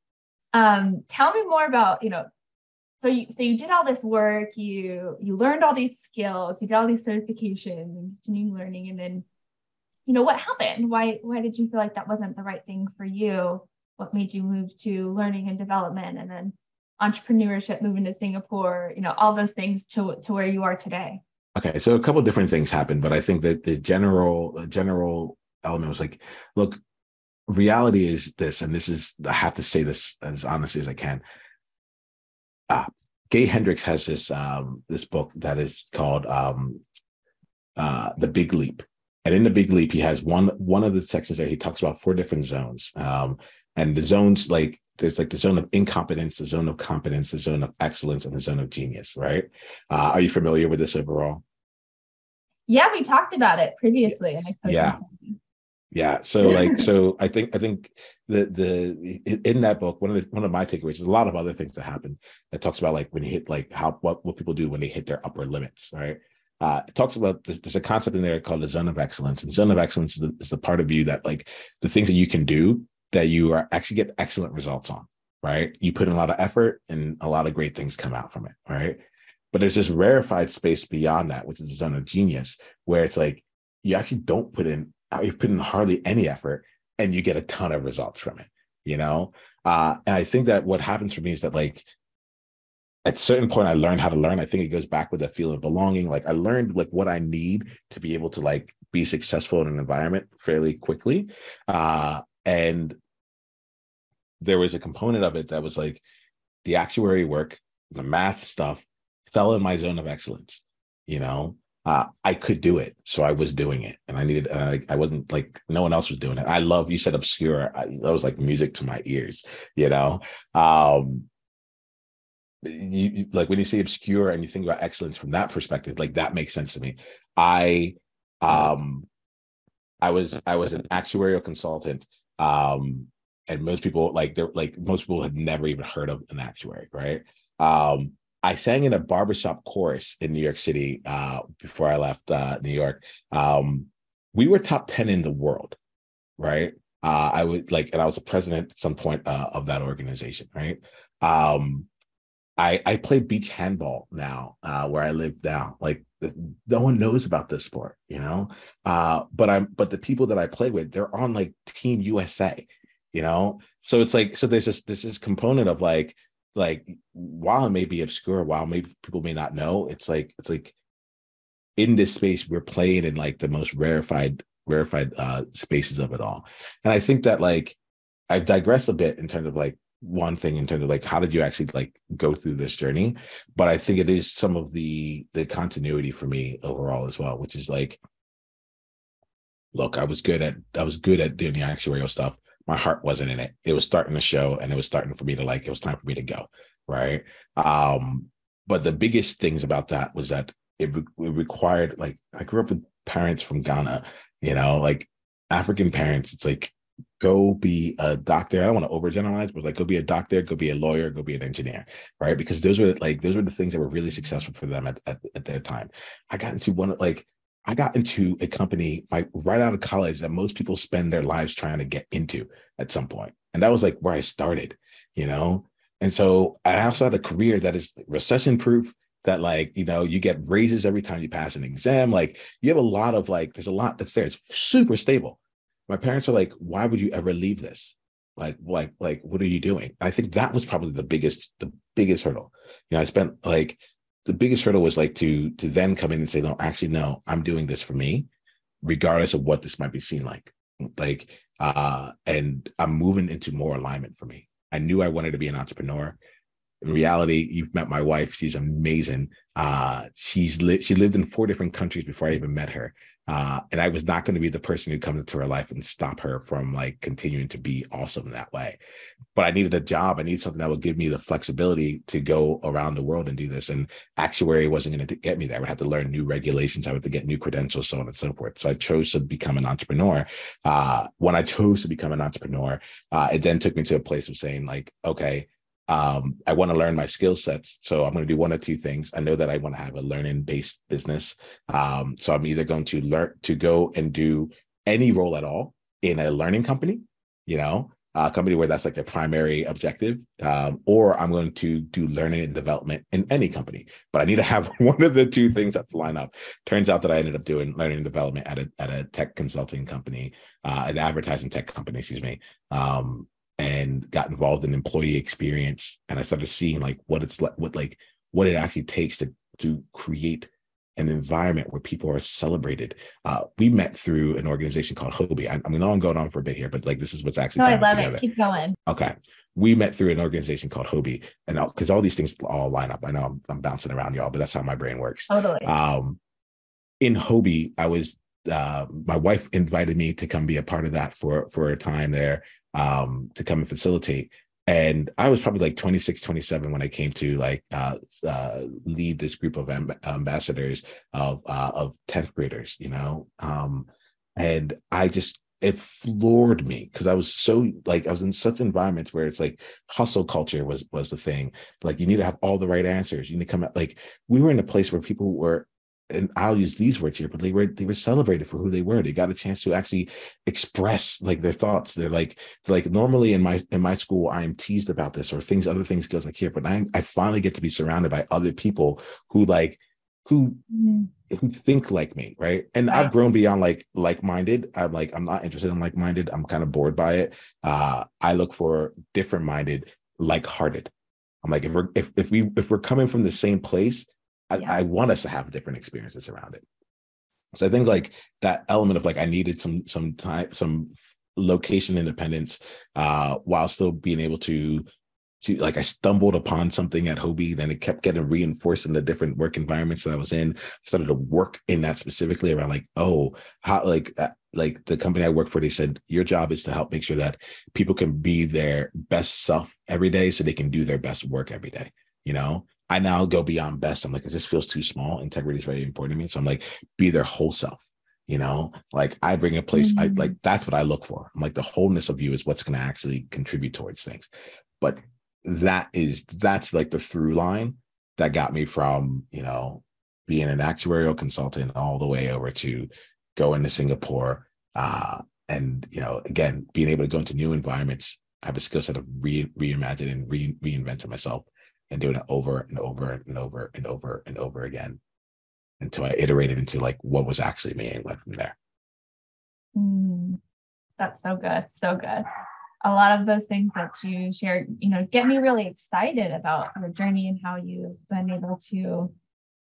Um, tell me more about, you know. So you so you did all this work, you you learned all these skills, you did all these certifications and continuing learning, and then, you know, what happened? Why why did you feel like that wasn't the right thing for you? What made you move to learning and development and then entrepreneurship, moving to Singapore, you know, all those things to to where you are today? Okay, so a couple of different things happened, but I think that the general the general element was like, look, reality is this, and this is, I have to say this as honestly as I can. Uh, Gay Hendricks has this um, this book that is called um, uh, The Big Leap. And in The Big Leap, he has one one of the sections there, he talks about four different zones. Um, and the zones, like, there's like the zone of incompetence, the zone of competence, the zone of excellence, and the zone of genius, right? Uh, are you familiar with this overall? Yeah, we talked about it previously. And I yeah. Yeah. So like, so I think, I think the, the, in that book, one of the, one of my takeaways is a lot of other things that happen that talks about like when you hit, like how, what, what people do when they hit their upper limits, right? Uh, it talks about, there's, there's a concept in there called the zone of excellence, and the zone of excellence is the, is the part of you that like the things that you can do that you are actually get excellent results on, right? You put in a lot of effort and a lot of great things come out from it, right? But there's this rarefied space beyond that, which is the zone of genius, where it's like, you actually don't put in, you put in hardly any effort and you get a ton of results from it, you know? Uh, and I think that what happens for me is that like, at a certain point, I learned how to learn. I think it goes back with that feeling of belonging. Like I learned like what I need to be able to like be successful in an environment fairly quickly. Uh, and there was a component of it that was like the actuary work, the math stuff fell in my zone of excellence. you know, uh, I could do it. So I was doing it, and I needed, uh, I wasn't like, no one else was doing it. I love, you said obscure. I, that was like music to my ears, you know? Um, you, you like when you say obscure and you think about excellence from that perspective, like that makes sense to me. I, um, I was, I was an actuarial consultant. Um, and most people like they're like most people had never even heard of an actuary, right? Um, I sang in a barbershop chorus in New York City uh, before I left uh, New York. Um, we were top ten in the world, right? Uh, I would like, and I was the president at some point uh, of that organization, right? Um, I I play beach handball now, uh, where I live now. Like no one knows about this sport, you know. Uh, but I'm but the people that I play with, they're on like Team U S A, you know. So it's like so there's this there's this component of like like while it may be obscure, while maybe people may not know, it's like it's like in this space we're playing in like the most rarefied rarefied uh spaces of it all. And I think that like I've digressed a bit in terms of like one thing in terms of like how did you actually like go through this journey, but I think it is some of the the continuity for me overall as well, which is like, look, I was good at I was good at doing the actuarial stuff. My heart wasn't in it. It was starting to show, and it was starting for me to like, it was time for me to go. Right. Um, but the biggest things about that was that it, re- it required, like, I grew up with parents from Ghana, you know, like African parents. It's like, go be a doctor. I don't want to overgeneralize, but like, go be a doctor, go be a lawyer, go be an engineer. Right. Because those were like, those were the things that were really successful for them at, at, at their time. I got into one, like, I got into a company like right out of college that most people spend their lives trying to get into at some point. And that was like where I started, you know? And so I also had a career that is recession proof, that like, you know, you get raises every time you pass an exam. Like you have a lot of like, there's a lot that's there. It's super stable. My parents are like, why would you ever leave this? Like, like, like, what are you doing? I think that was probably the biggest, the biggest hurdle. You know, I spent like, the biggest hurdle was like to to then come in and say, no, actually, no, I'm doing this for me, regardless of what this might be seen like. Like, uh, and I'm moving into more alignment for me. I knew I wanted to be an entrepreneur. In reality, you've met my wife. She's amazing. Uh, she's li- she lived in four different countries before I even met her. Uh, and I was not going to be the person who comes into her life and stop her from like continuing to be awesome that way. But I needed a job. I needed something that would give me the flexibility to go around the world and do this. And actuary wasn't going to get me there. I would have to learn new regulations. I would have to get new credentials, so on and so forth. So I chose to become an entrepreneur. Uh, when I chose to become an entrepreneur, uh, it then took me to a place of saying like, okay, Um, I want to learn my skill sets. So I'm going to do one or two things. I know that I want to have a learning based business. Um, so I'm either going to learn to go and do any role at all in a learning company, you know, a company where that's like the primary objective, um, or I'm going to do learning and development in any company. But I need to have one of the two things that line up. Turns out that I ended up doing learning and development at a at a tech consulting company, uh, an advertising tech company, excuse me. Um, and got involved in employee experience. And I started seeing like what it's like, what like what it actually takes to to create an environment where people are celebrated. Uh, we met through an organization called Hobie. I, I mean, I'm going on for a bit here, but like this is what's actually no, I love together. it. Keep going. Okay. We met through an organization called Hobie, and because all these things all line up. I know I'm, I'm bouncing around y'all, but that's how my brain works. Totally. Um, in Hobie, I was uh, my wife invited me to come be a part of that for for a time there. Um, to come and facilitate. And I was probably like twenty-six, twenty-seven when I came to like uh, uh, lead this group of amb- ambassadors of uh, of tenth graders, you know? Um, and I just, it floored me because I was so like, I was in such environments where it's like hustle culture was was the thing. Like you need to have all the right answers. You need to come out, like we were in a place where people were, and I'll use these words here, but they were they were celebrated for who they were. They got a chance to actually express like their thoughts. They're like like normally in my in my school, I am teased about this or things, other things goes like here, but I I finally get to be surrounded by other people who like who mm-hmm. who think like me, right? And right. I've grown beyond like like-minded. I'm like I'm not interested in like-minded. I'm kind of bored by it. Uh, I look for different-minded, like-hearted. I'm like if we're if if we if we're coming from the same place. I, yeah. I want us to have different experiences around it. So I think like that element of like, I needed some, some time, some location independence, uh, while still being able to to like I stumbled upon something at Hobie, then it kept getting reinforced in the different work environments that I was in. I started to work in that specifically around like, oh, how like uh, like the company I work for, they said your job is to help make sure that people can be their best self every day so they can do their best work every day. You know, I now go beyond best. I'm like, this feels too small. Integrity is very important to me. So I'm like, be their whole self. You know, like I bring a place, mm-hmm. I like that's what I look for. I'm like, the wholeness of you is what's going to actually contribute towards things. But that is that's like the through line that got me from, you know, being an actuarial consultant all the way over to going to Singapore. Uh, and, you know, again, being able to go into new environments, I have a skill set of re reimagining and re reinventing myself and doing it over and over and over and over and over again until I iterated into like what was actually me and went from there. Mm, that's so good. So good. A lot of those things that you shared, you know, get me really excited about your journey and how you've been able to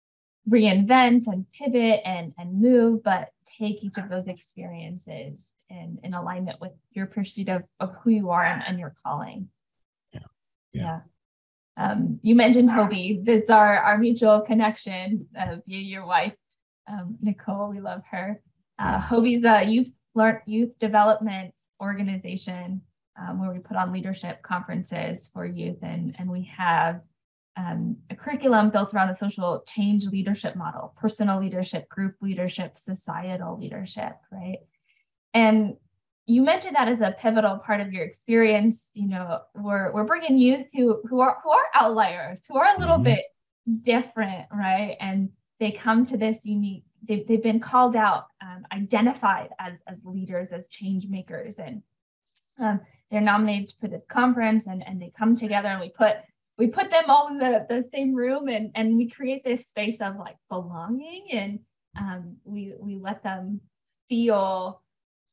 reinvent and pivot and, and move, but take each of those experiences in, in alignment with your pursuit of, of who you are and, and your calling. Yeah. Yeah. yeah. Um, you mentioned Hobie. It's our, our mutual connection uh, via your wife, um, Nicole. We love her. Uh, Hobie's a youth youth development organization um, where we put on leadership conferences for youth, and, and we have um, a curriculum built around the social change leadership model: personal leadership, group leadership, societal leadership, right? And you mentioned that as a pivotal part of your experience. You know, we're we're bringing youth who who are who are outliers, who are a little mm-hmm. bit different, right? And they come to this unique. They've they've been called out, um, identified as as leaders, as change makers, and um, they're nominated for this conference. And and they come together, and we put we put them all in the the same room, and and we create this space of like belonging, and um, we we let them feel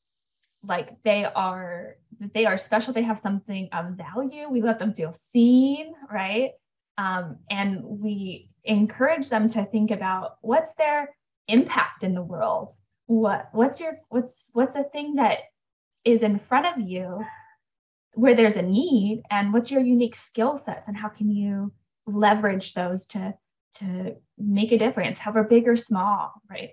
like they are that they are special, they have something of value. We let them feel seen, right? Um, and we encourage them to think about what's their impact in the world. What what's your what's what's the thing that is in front of you where there's a need, and what's your unique skill sets, and how can you leverage those to to make a difference, however big or small, right?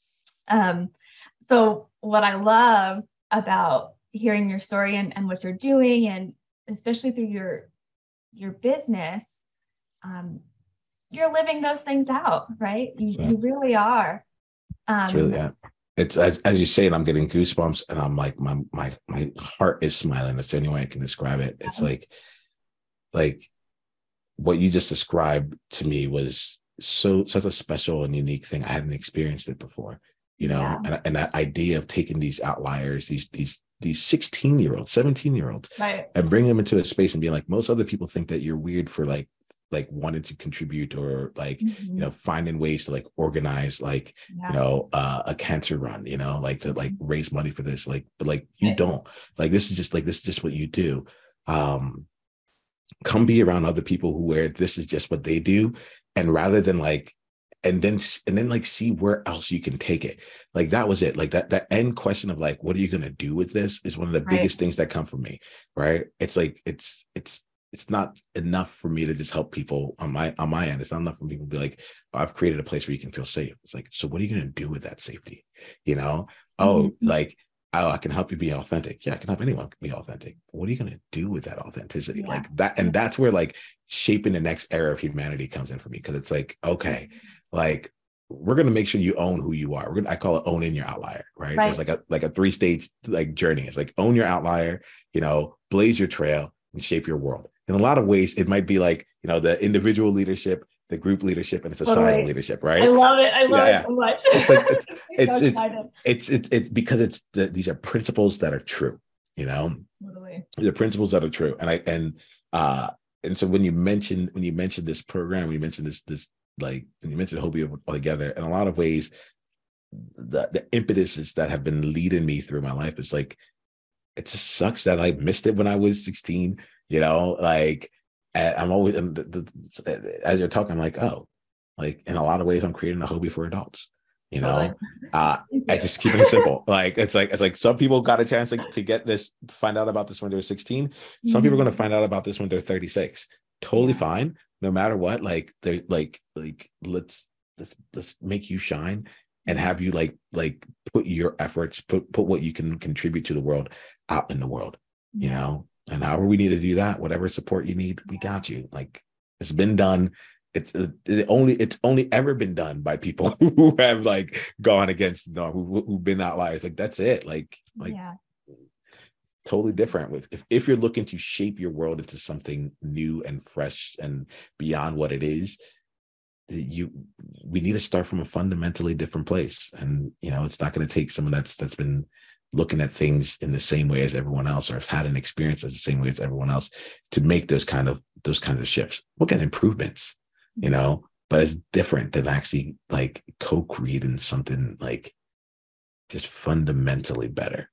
Um, so what I love about hearing your story and, and what you're doing, and especially through your your business, um, you're living those things out, right? You, you really are. Um, it's really, yeah. It's as, as you say it, I'm getting goosebumps, and I'm like, my my my heart is smiling. That's the only way I can describe it. It's like, like what you just described to me was so such a special and unique thing. I hadn't experienced it before. You know, yeah. and, and that idea of taking these outliers, these these these sixteen year olds, seventeen year olds, right, and bring them into a space and being like, most other people think that you're weird for like like wanting to contribute, or like, mm-hmm. you know, finding ways to like organize like, yeah. you know, uh, a cancer run, you know, like to like raise money for this, like, but like you right. don't like, this is just like, this is just what you do. Um, come be around other people who where this is just what they do. And rather than like, and then and then like see where else you can take it. Like that was it. Like that that end question of like, what are you going to do with this is one of the right. biggest things that come from me. Right. It's like it's it's it's not enough for me to just help people on my on my end. It's not enough for people to be like, oh, I've created a place where you can feel safe. It's like, so what are you going to do with that safety? You know, oh, mm-hmm. like, oh, I can help you be authentic. Yeah, I can help anyone be authentic. What are you going to do with that authenticity? Yeah. Like that. And that's where like shaping the next era of humanity comes in for me. Cause it's like, okay, like we're going to make sure you own who you are. We're gonna, I call it owning your outlier, right? right? There's like a, like a three stage like journey. It's like own your outlier, you know, blaze your trail and shape your world. In a lot of ways, it might be like, you know, the individual leadership, the group leadership, and the societal totally. leadership, right? I love it. I love yeah, it so much. It's like it's it's, it's, it's it's it's because it's the, these are principles that are true, you know. Totally. The principles that are true, and I and uh and so when you mentioned when you mentioned this program, when you mentioned this this like when you mentioned Hobie altogether, in a lot of ways, the the impetuses that have been leading me through my life is like, it just sucks that I missed it when I was sixteen, you know, like. And I'm always, as you're talking, I'm like, oh, like in a lot of ways, I'm creating a Hobie for adults. You Totally. know, uh, Thank I you. just keeping it simple. Like it's like it's like some people got a chance to, to get this, find out about this when they're sixteen. Some people are Mhm. going to find out about this when they're thirty-six. Totally Yeah. fine. No matter what, like they're like like let's let's let's make you shine and Mhm. have you like like put your efforts, put put what you can contribute to the world out in the world, you Yeah. know. And however we need to do that, whatever support you need, we got you. Like it's been done. It's it, it only it's only ever been done by people who have like gone against the norm, who, who've been outliers. Like that's it. Like like Yeah. totally different. With if, if you're looking to shape your world into something new and fresh and beyond what it is, you we need to start from a fundamentally different place. And you know, it's not going to take someone that's that's been looking at things in the same way as everyone else or has had an experience as the same way as everyone else to make those kind of those kinds of shifts. We'll get improvements, you know, but it's different than actually like co-creating something like just fundamentally better.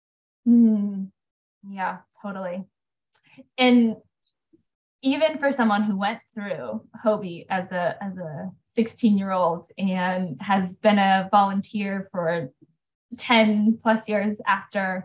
Mm. Yeah, totally. And even for someone who went through Hobie as a as a sixteen year old and has been a volunteer for ten plus years after,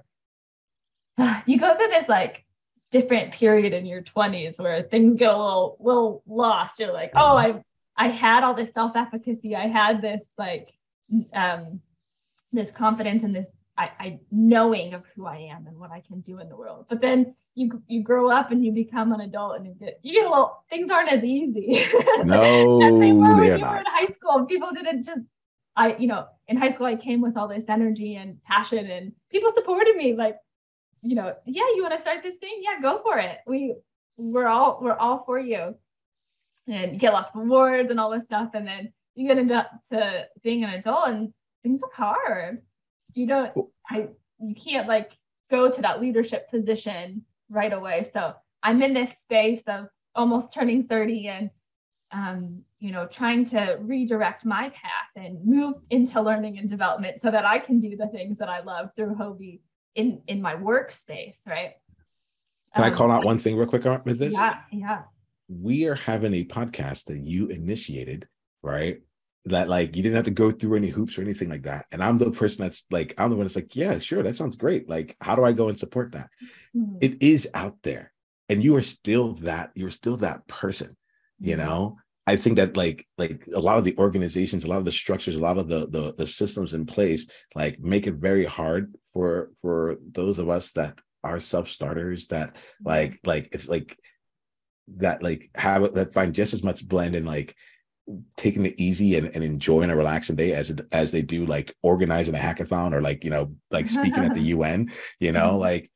you go through this like different period in your twenties where things get a little little lost. You're like, oh, I I had all this self-efficacy, I had this like um this confidence and this I, I knowing of who I am and what I can do in the world. But then you you grow up and you become an adult and you get you get a little things aren't as easy as they No, were when they're you were in not. high school. People didn't just I you know in high school I came with all this energy and passion and people supported me like, you know, yeah, you want to start this thing? Yeah, go for it. We we're all we're all for you. And you get lots of awards and all this stuff. And then you get into to being an adult and things are hard. You don't I you can't like go to that leadership position right away. So I'm in this space of almost turning thirty and um, you know, trying to redirect my path and move into learning and development so that I can do the things that I love through Hobie in in my workspace, right? Can I Um, call out one thing real quick with this? yeah, yeah. We are having a podcast that you initiated, right? That like you didn't have to go through any hoops or anything like that. And I'm the person that's like, I'm the one that's like, yeah, sure, that sounds great. Like, how do I go and support that? Mm-hmm. It is out there. And you are still that, you're still that person, you mm-hmm. know? I think that like like a lot of the organizations, a lot of the structures, a lot of the, the the systems in place, like make it very hard for for those of us that are self-starters that like like it's like that like have that find just as much blend in like taking it easy and, and enjoying a relaxing day as as they do like organizing a hackathon or like, you know, like speaking at the U N, you know, mm-hmm. like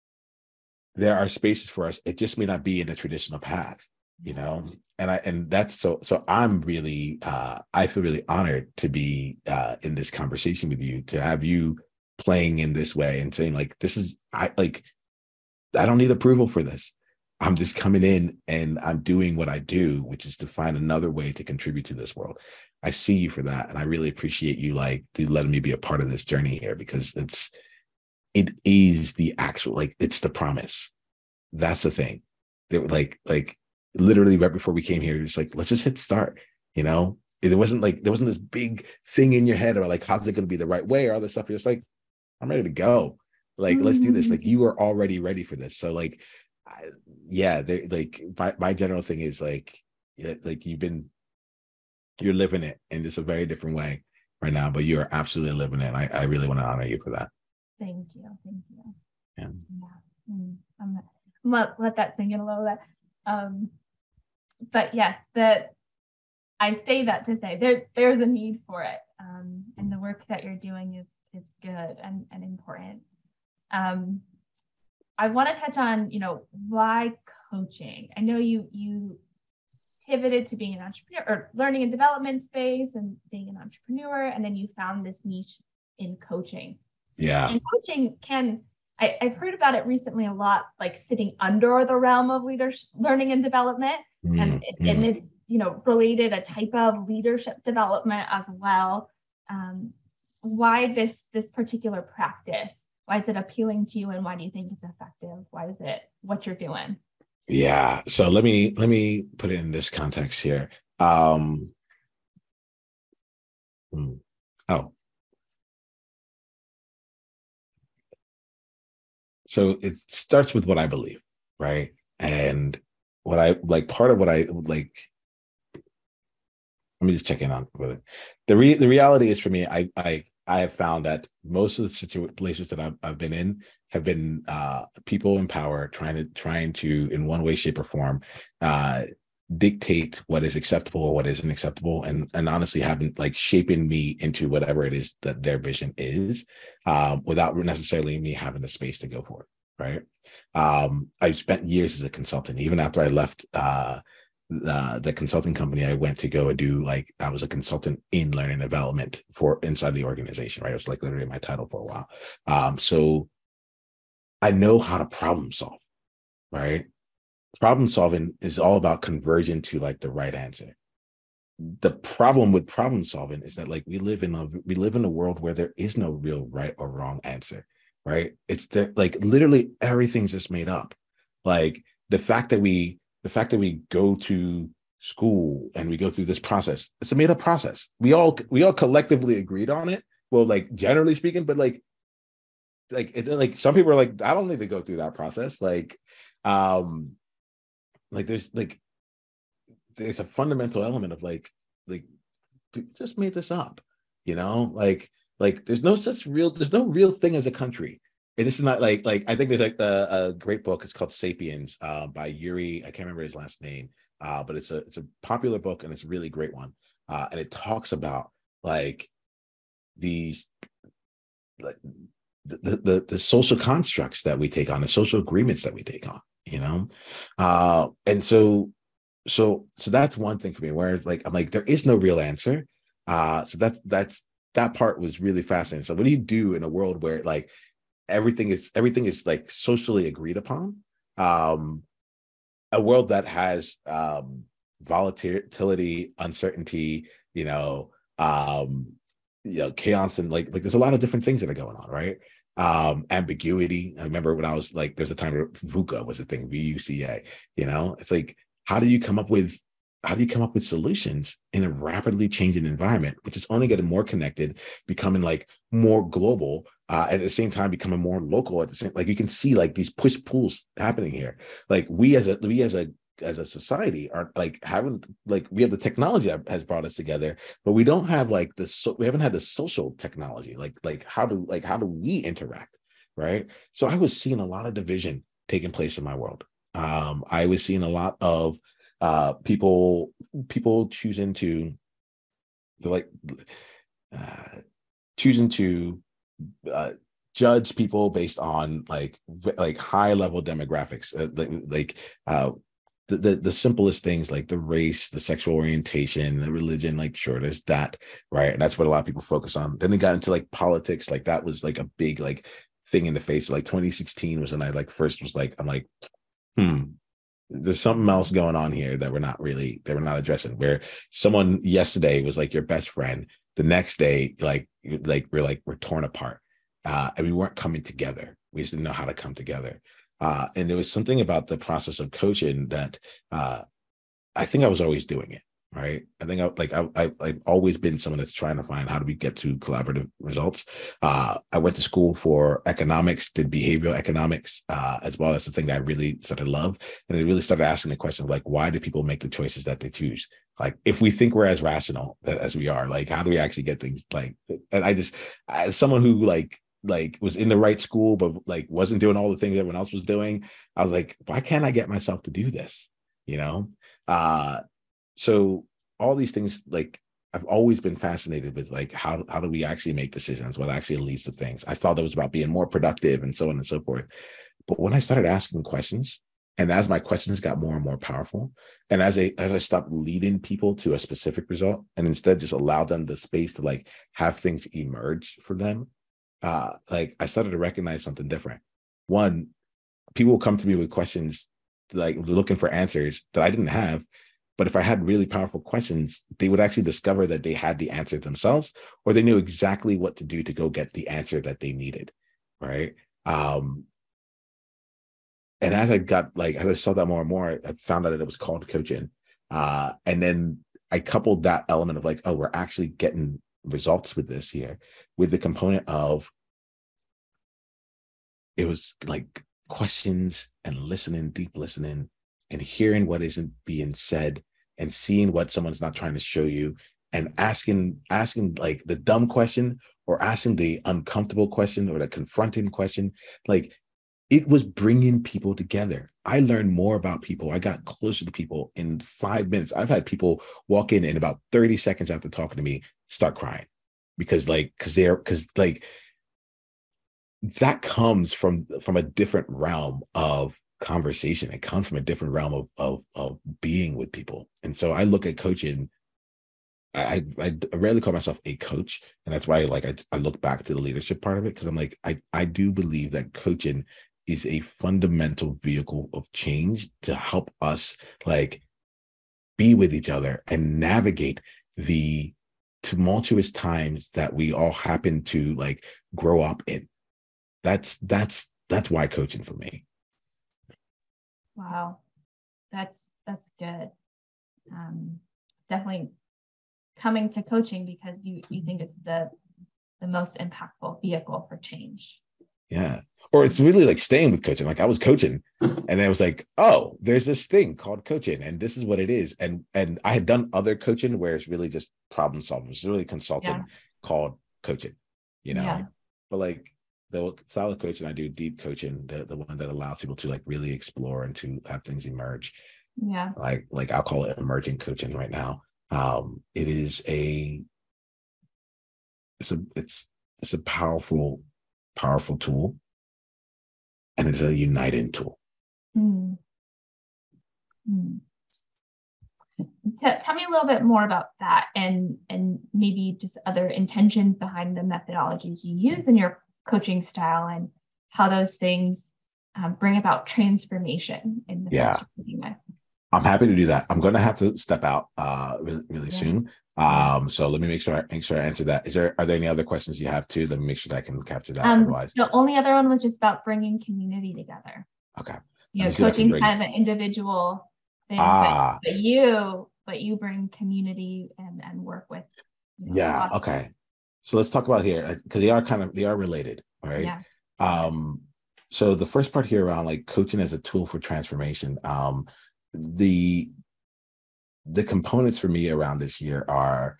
there are spaces for us. It just may not be in the traditional path, you know, and I and that's so so I'm really uh I feel really honored to be uh in this conversation with you, to have you playing in this way and saying like this is I like I don't need approval for this. I'm just coming in and I'm doing what I do, which is to find another way to contribute to this world. I see you for that. And I really appreciate you like letting me be a part of this journey here, because it's, it is the actual, like, it's the promise. That's the thing. They were like, like literally right before we came here, it's like, let's just hit start, you know? It wasn't like, there wasn't this big thing in your head or like, how's it going to be the right way or all this stuff. You're just like, I'm ready to go. Like, mm-hmm. let's do this. Like, you are already ready for this. So like, I, yeah, they like my, my general thing is like, like you've been, you're living it in just a very different way right now, but you are absolutely living it. I, I really want to honor you for that. Thank you. Thank you. Yeah. yeah. Mm, I'm gonna let that sink in a little bit. Um, but yes, that I say that to say there, there's a need for it. Um, and the work that you're doing is, is good and, and important. Um, I want to touch on, you know, why coaching? I know you you pivoted to being an entrepreneur or learning and development space and being an entrepreneur, and then you found this niche in coaching. Yeah. And coaching can, I, I've heard about it recently a lot, like sitting under the realm of leadership, learning and development. Mm, and, mm. and it's, you know, related a type of leadership development as well. Um, why this this particular practice? Why is it appealing to you, and why do you think it's effective? Why is it what you're doing? Yeah. So let me let me put it in this context here. Um, Oh, so it starts with what I believe, right? And what I like, part of what I like, let me just check in on with it. The re, the reality is for me, I I I have found that most of the situ- places that I've, I've been in have been uh, people in power trying to trying to in one way, shape, or form uh, dictate what is acceptable or what isn't acceptable, and and honestly haven't like shaping me into whatever it is that their vision is, um, without necessarily me having the space to go for it. Right. Um, I spent years as a consultant, even after I left. Uh, the, the consulting company I went to go and do, like I was a consultant in learning development for inside the organization, right? It was like literally my title for a while. Um, so I know how to problem solve, right? Problem solving is all about conversion to like the right answer. The problem with problem solving is that like we live in a we live in a world where there is no real right or wrong answer, right? It's there, like literally everything's just made up. Like the fact that we the fact that we go to school and we go through this process, it's a made up process. We all we all collectively agreed on it. Well, like generally speaking, but like like it, like some people are like, I don't need to go through that process. Like, um, like there's like there's a fundamental element of like like people just made this up, you know, like like there's no such real there's no real thing as a country. And this is not like like I think there's like a, a great book. It's called Sapiens uh, by Yuri. I can't remember his last name, uh, but it's a it's a popular book and it's a really great one. Uh, and it talks about like these like the, the the social constructs that we take on, the social agreements that we take on, you know, uh, and so so so that's one thing for me. Where like I'm like there is no real answer. Uh, so that's that's that part was really fascinating. So what do you do in a world where like everything is everything is like socially agreed upon, um a world that has um volatility, uncertainty, you know, um you know, chaos, and like like there's a lot of different things that are going on, right? Um ambiguity. I remember when I was like there's a time where VUCA was a thing, V U C A, you know, it's like how do you come up with how do you come up with solutions in a rapidly changing environment, which is only getting more connected, becoming like more global, uh, at the same time becoming more local at the same, like you can see like these push pulls happening here. Like we as a we as a as a society are like having like we have the technology that has brought us together, but we don't have like the so we haven't had the social technology. Like like how do like how do we interact, right? So I was seeing a lot of division taking place in my world. Um, I was seeing a lot of uh, people people choosing to like uh, choosing to uh, judge people based on like like high level demographics, uh, like, like uh, the, the the simplest things like the race, the sexual orientation, the religion. Like sure, there's that, right? And that's what a lot of people focus on. Then they got into like politics. Like that was like a big like thing in the face. Like twenty sixteen was when I like first was like I'm like hmm. There's something else going on here that we're not really that we're not addressing. Where someone yesterday was like your best friend, the next day like like we're like we're torn apart, uh and we weren't coming together. We just didn't know how to come together, uh and there was something about the process of coaching that uh I think I was always doing it, right? I think I like I, I I've always been someone that's trying to find how do we get to collaborative results. Uh, I went to school for economics, did behavioral economics, uh, as well as the thing that I really started to love, and I really started asking the question of like, why do people make the choices that they choose? Like, if we think we're as rational as we are, like, how do we actually get things like? And I just, as someone who like like was in the right school but like wasn't doing all the things everyone else was doing, I was like, why can't I get myself to do this? You know. Uh, so all these things, like I've always been fascinated with like how how do we actually make decisions, what actually leads to things. I thought it was about being more productive and so on and so forth. But when I started asking questions, and as my questions got more and more powerful, and as I as I stopped leading people to a specific result and instead just allowed them the space to like have things emerge for them, uh, like I started to recognize something different. One, people will come to me with questions like looking for answers that I didn't have. But if I had really powerful questions, they would actually discover that they had the answer themselves, or they knew exactly what to do to go get the answer that they needed, right? Um, and as I got like, as I saw that more and more, I found out that it was called coaching. Uh, and then I coupled that element of like, oh, we're actually getting results with this here, with the component of it was like questions and listening, deep listening, and hearing what isn't being said and seeing what someone's not trying to show you, and asking, asking like the dumb question or asking the uncomfortable question or the confronting question. Like, it was bringing people together. I learned more about people. I got closer to people in five minutes. I've had people walk in and about thirty seconds after talking to me, start crying because like, because they're, because like, that comes from, from a different realm of conversation. It comes from a different realm of, of, of being with people. And so I look at coaching, I, I I rarely call myself a coach, and that's why like I, I look back to the leadership part of it, because I'm like, I, I do believe that coaching is a fundamental vehicle of change to help us like be with each other and navigate the tumultuous times that we all happen to like grow up in. That's that's that's why coaching for me. Wow, that's that's good. Um, definitely coming to coaching because you you think it's the the most impactful vehicle for change. Yeah. Or it's really like staying with coaching. Like I was coaching and I was like, oh, there's this thing called coaching and this is what it is. And and I had done other coaching where it's really just problem solving. It's really consulting yeah. called coaching, you know, yeah. But like the solid coaching, I do deep coaching, the, the one that allows people to like really explore and to have things emerge. Yeah. Like, like I'll call it emerging coaching right now. Um, it is a, it's a, it's, it's a powerful, powerful tool. And it's a uniting tool. Mm. Mm. T- tell me a little bit more about that, and and maybe just other intentions behind the methodologies you use in your coaching style, and how those things um, bring about transformation in the yeah. folks you're working with. I'm happy to do that. I'm going to have to step out uh, really, really yeah. soon. Um, so let me make sure I make sure I answer that. Is there, are there any other questions you have too? Let me make sure that I can capture that. Um, Otherwise, the only other one was just about bringing community together. Okay. You know, coaching bring... kind of an individual thing, ah. but, but you, but you bring community and and work with. You know, yeah. Okay. So let's talk about here because they are kind of they are related. All right. Yeah. Um. So the first part here around like coaching as a tool for transformation. Um. The the components for me around this year are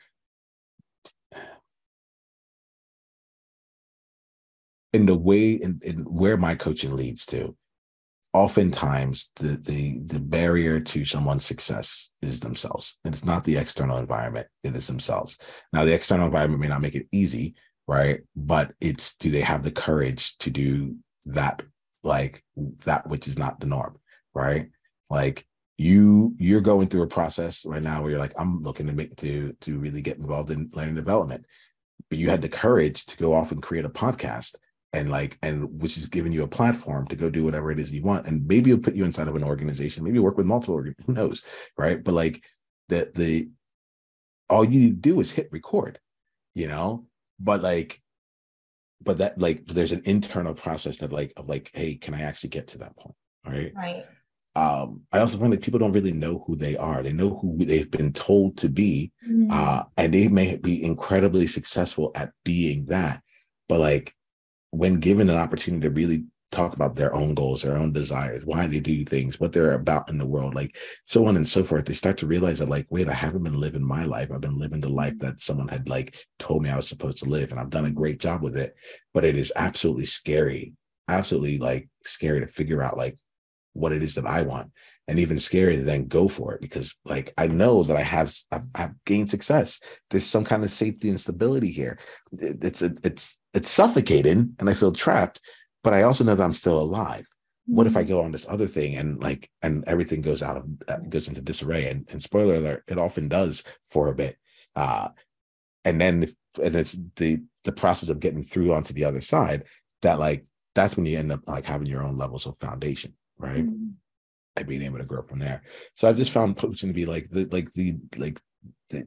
in the way in, in where my coaching leads to. Oftentimes the the the barrier to someone's success is themselves. And it's not the external environment, it is themselves. Now the external environment may not make it easy, right? But it's, do they have the courage to do that, like that which is not the norm, right? Like You you're going through a process right now where you're like, I'm looking to make to to really get involved in learning development, but you had the courage to go off and create a podcast, and like and which is giving you a platform to go do whatever it is you want, and maybe it'll put you inside of an organization, maybe work with multiple organizations, who knows, right? But like the the all you do is hit record, you know, but like but that like there's an internal process that like of like, hey, can I actually get to that point, right? Right. Um, I also find that people don't really know who they are. They know who they've been told to be, mm-hmm. uh, and they may be incredibly successful at being that. But like when given an opportunity to really talk about their own goals, their own desires, why they do things, what they're about in the world, like so on and so forth, they start to realize that like, wait, I haven't been living my life. I've been living the life that someone had like told me I was supposed to live, and I've done a great job with it. But it is absolutely scary, absolutely like scary to figure out like what it is that I want, and even scarier to then go for it, because like I know that I have I've, I've gained success. There's some kind of safety and stability here. It, it's a, it's it's suffocating, and I feel trapped. But I also know that I'm still alive. Mm-hmm. What if I go on this other thing and like and everything goes out of uh, goes into disarray? And, and spoiler alert, it often does for a bit. Uh, and then if, and it's the the process of getting through onto the other side that like that's when you end up like having your own levels of foundation. Right. Mm-hmm. And being able to grow from there. So I've just found coaching to be like the like the like the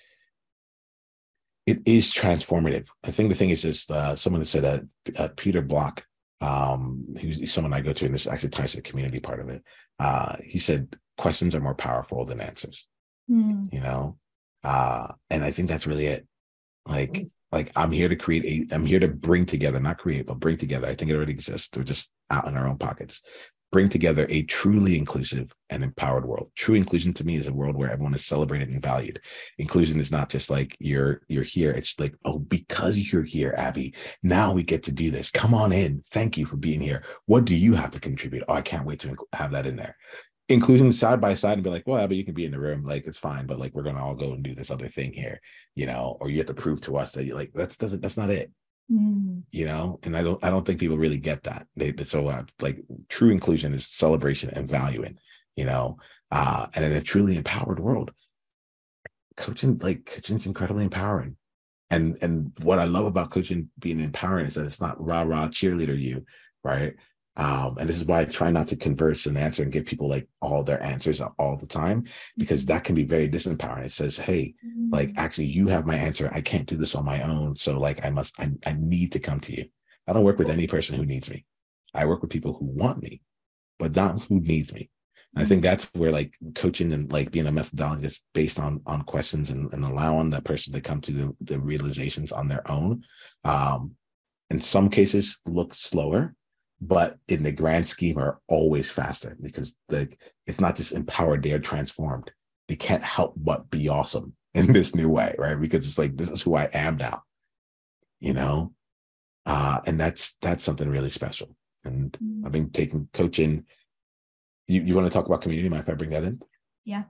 it is transformative. I think the thing is just uh someone that said uh, uh Peter Block, um he's someone I go to, and this actually ties to the community part of it. Uh he said questions are more powerful than answers. Mm. You know, uh and I think that's really it. Like, like I'm here to create a, I'm here to bring together, not create, but bring together. I think it already exists. We're just out in our own pockets. Bring together a truly inclusive and empowered world. True inclusion to me is a world where everyone is celebrated and valued. Inclusion is not just like you're you're here. It's like, oh, because you're here, Abby, now we get to do this. Come on in. Thank you for being here. What do you have to contribute? Oh, I can't wait to have that in there. Inclusion side by side and be like, well, Abby, you can be in the room, like it's fine, but like we're gonna all go and do this other thing here, you know, or you have to prove to us that you're like, that's doesn't that's not it. Mm. You know, and I don't I don't think people really get that. They so uh, like true inclusion is celebration and valuing, you know, uh, and in a truly empowered world, coaching like coaching is incredibly empowering. And and what I love about coaching being empowering is that it's not rah rah cheerleader you, right? Um, and this is why I try not to converse and answer and give people like all their answers all the time, because that can be very disempowering. It says, hey, like, actually, you have my answer. I can't do this on my own. So like, I must, I, I need to come to you. I don't work with any person who needs me. I work with people who want me, but not who needs me. And I think that's where like coaching and like being a methodologist based on, on questions and, and allowing that person to come to the, the realizations on their own. Um, in some cases look slower, but in the grand scheme are always faster, because like it's not just empowered, they are transformed. They can't help but be awesome in this new way, right? Because it's like, this is who I am now, you know? Uh, and that's that's something really special. And mm-hmm. I've been taking coaching. You, you want to talk about community? Mind if I bring that in? Yeah.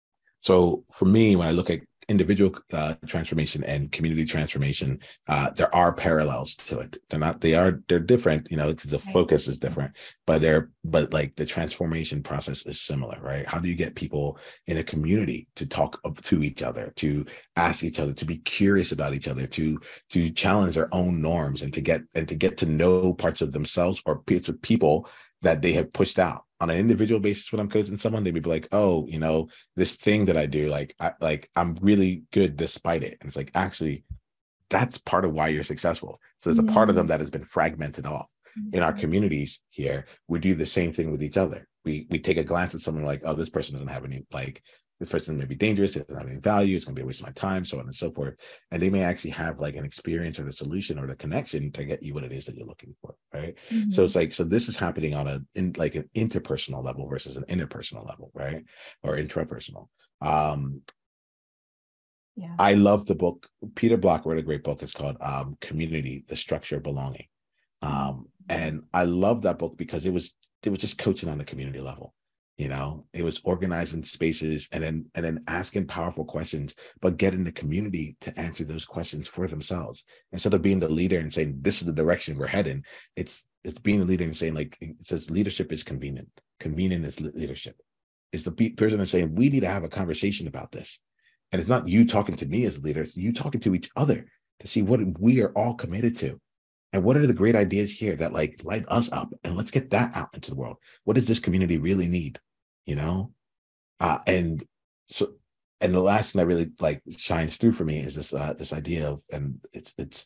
So for me, when I look at individual uh, transformation and community transformation, uh, there are parallels to it. They're not, they are, they're different, you know, the focus is different, but they're, but like the transformation process is similar, right? How do you get people in a community to talk to each other, to ask each other, to be curious about each other, to, to challenge their own norms and to get, and to get to know parts of themselves or parts of people that they have pushed out. On an individual basis, when I'm coaching someone, they'd be like, oh, you know, this thing that I do, like, I, like I'm really good despite it. And it's like, actually, that's part of why you're successful. So there's mm-hmm. a part of them that has been fragmented off. Mm-hmm. In our communities here, we do the same thing with each other. We we take a glance at someone like, oh, this person doesn't have any, like, this person may be dangerous, it doesn't have any value, it's going to be a waste of my time, so on and so forth. And they may actually have like an experience or the solution or the connection to get you what it is that you're looking for, right? Mm-hmm. So it's like, so this is happening on a, in like an interpersonal level versus an interpersonal level, right? Or intrapersonal. Um, yeah. I love the book. Peter Block wrote a great book. It's called um, Community, The Structure of Belonging. Um, and I love that book because it was, it was just coaching on the community level. You know, it was organizing spaces and then and then asking powerful questions, but getting the community to answer those questions for themselves. Instead of being the leader and saying, this is the direction we're heading, it's it's being the leader and saying, like, it says leadership is convenient. Convenient is leadership. It's the person that's saying, we need to have a conversation about this. And it's not you talking to me as a leader, it's you talking to each other to see what we are all committed to. And what are the great ideas here that like light us up? And let's get that out into the world. What does this community really need? You know? Uh, and so, and the last thing that really like shines through for me is this, uh, this idea of, and it's, it's,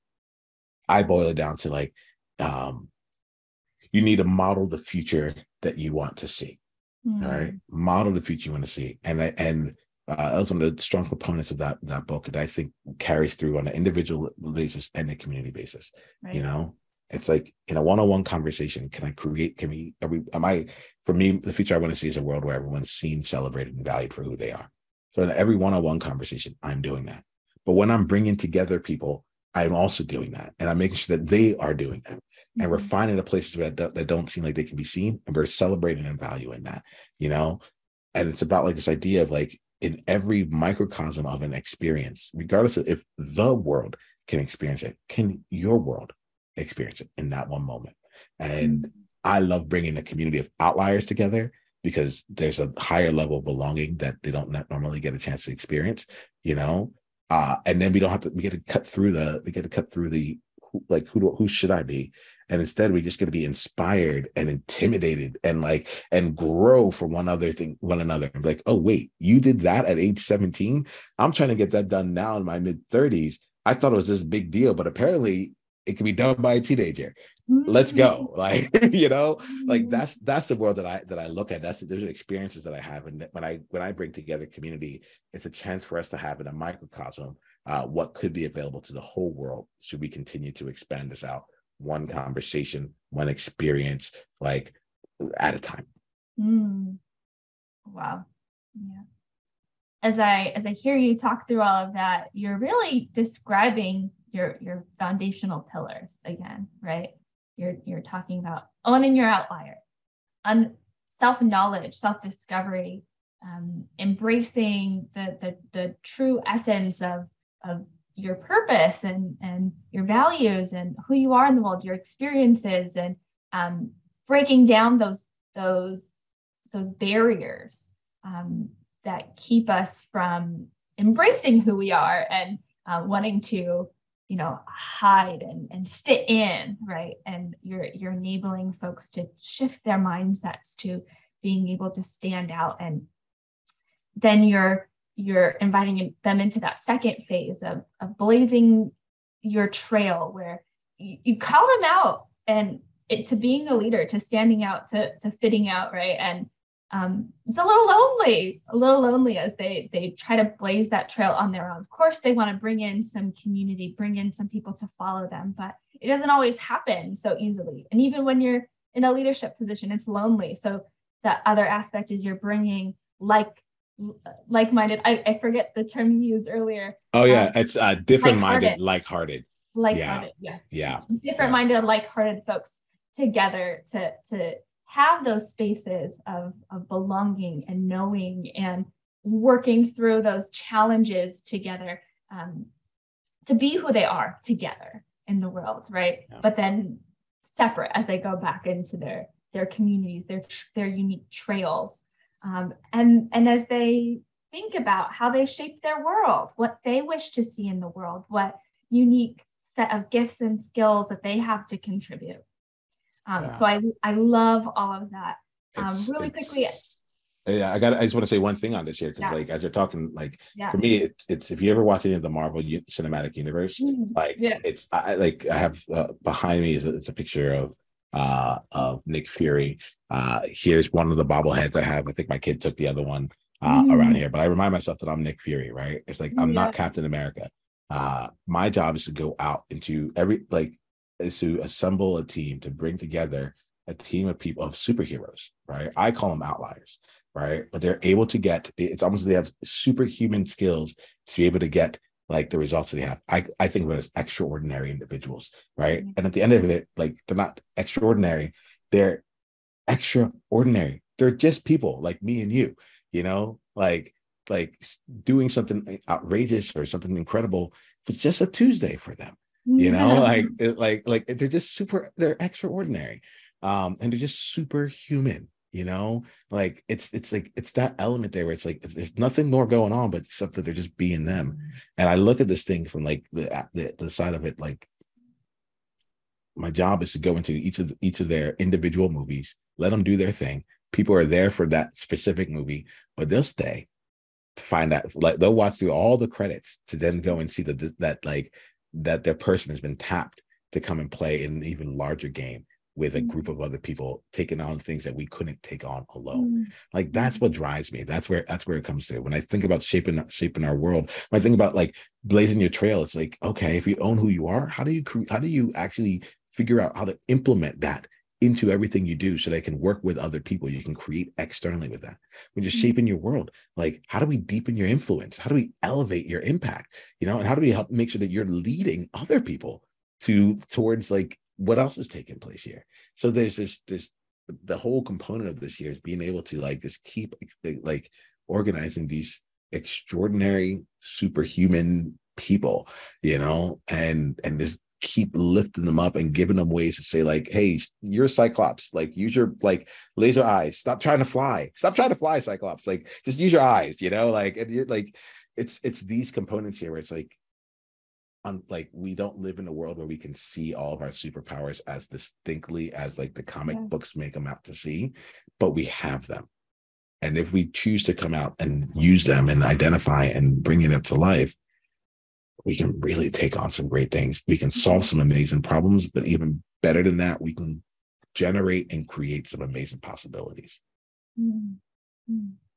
I boil it down to like, um, you need to model the future that you want to see. Mm. All right. Model the future you want to see. And, and, Uh, that was one of the strong components of that that book that I think carries through on an individual basis and a community basis. Right. You know, it's like in a one-on-one conversation, can I create, can we, are we, am I, for me, the future I want to see is a world where everyone's seen, celebrated, and valued for who they are. So in every one-on-one conversation, I'm doing that. But when I'm bringing together people, I'm also doing that. And I'm making sure that they are doing that. Mm-hmm. And we're finding the places that, that don't seem like they can be seen, and we're celebrating and valuing that, you know? And it's about like this idea of like, in every microcosm of an experience, regardless of if the world can experience it, can your world experience it in that one moment? And I love bringing the community of outliers together because there's a higher level of belonging that they don't normally get a chance to experience, you know? Uh, and then we don't have to, we get to cut through the, we get to cut through the, like, who do, who should I be? And instead, we just get to be inspired and intimidated and like, and grow from one other thing, one another. And be like, oh, wait, you did that at age seventeen? I'm trying to get that done now in my mid thirties. I thought it was this big deal, but apparently it can be done by a teenager. Let's go. Like, you know, like that's, that's the world that I, that I look at. That's, there's experiences that I have. And when I, when I bring together community, it's a chance for us to have in a microcosm uh, what could be available to the whole world should we continue to expand this out one conversation, one experience, like at a time. Mm. Wow. Yeah. As I as I hear you talk through all of that, you're really describing your your foundational pillars again, right? You're you're talking about owning your outlier, un, self-knowledge, self-discovery, um, embracing the, the the true essence of of your purpose and and your values and who you are in the world, your experiences, and um, breaking down those those those barriers um, that keep us from embracing who we are and uh, wanting to, you know, hide and, and fit in, right? And you're you're enabling folks to shift their mindsets to being able to stand out, and then you're you're inviting them into that second phase of, of blazing your trail, where you, you call them out and it, to being a leader, to standing out, to to fitting out, right? And um, it's a little lonely, a little lonely as they they try to blaze that trail on their own. Of course, they want to bring in some community, bring in some people to follow them, but it doesn't always happen so easily. And even when you're in a leadership position, it's lonely. So the other aspect is you're bringing like like-minded. I, I forget the term you used earlier. Oh yeah, um, it's uh, different-minded, like-hearted. Like-hearted, yeah, yeah, yeah, different-minded, yeah. Like-hearted folks together to to have those spaces of of belonging and knowing and working through those challenges together, um, to be who they are together in the world, right? Yeah. But then separate as they go back into their their communities, their their unique trails. Um, and, and as they think about how they shape their world, what they wish to see in the world, what unique set of gifts and skills that they have to contribute. Um, yeah. So I I love all of that. Um, it's, really it's, quickly. Yeah, I got. I just want to say one thing on this here, because yeah. like as you're talking, like yeah. for me, it's it's if you ever watch any of the Marvel U- Cinematic Universe, mm-hmm. like yeah. it's I like I have uh, behind me is a, it's a picture of uh of Nick Fury. Uh, here's one of the bobbleheads I have. I think my kid took the other one uh, mm. around here, but I remind myself that I'm Nick Fury, right? It's like, I'm yeah. not Captain America. Uh, my job is to go out into every, like, is to assemble a team, to bring together a team of people, of superheroes, right? I call them outliers, right? But they're able to get, it's almost, they have superhuman skills to be able to get like the results that they have. I, I think of it as extraordinary individuals, right? Mm. And at the end of it, like, they're not extraordinary, they're extraordinary. They're just people like me and you, you know, like like doing something outrageous or something incredible. It's just a Tuesday for them, you know, like like like they're just super, they're extraordinary, um, and they're just superhuman, you know, like it's it's like it's that element there where it's like there's nothing more going on but except that they're just being them. And I look at this thing from like the the, the side of it, like my job is to go into each of the, each of their individual movies, let them do their thing. People are there for that specific movie, but they'll stay to find that, like, they'll watch through all the credits to then go and see that that like that their person has been tapped to come and play in an even larger game with a group of other people, taking on things that we couldn't take on alone. Mm-hmm. Like, that's what drives me. That's where that's where it comes to. When I think about shaping shaping our world, when I think about like blazing your trail, it's like, okay, if you own who you are, how do you how do you actually figure out how to implement that into everything you do so they can work with other people? You can create externally with that. When you're shaping your world, like, how do we deepen your influence? How do we elevate your impact? You know, and how do we help make sure that you're leading other people to towards like what else is taking place here? So there's this this the whole component of this here is being able to like just keep like organizing these extraordinary superhuman people, you know, and and this keep lifting them up and giving them ways to say like, hey, you're a Cyclops, like use your like laser eyes, stop trying to fly, stop trying to fly, Cyclops, like just use your eyes, you know, like, and you're like, it's it's these components here where it's like, um, like we don't live in a world where we can see all of our superpowers as distinctly as like the comic yeah. books make them out to see, but we have them. And if we choose to come out and use them and identify and bring it up to life, we can really take on some great things. We can solve some amazing problems, but even better than that, we can generate and create some amazing possibilities. Mm-hmm.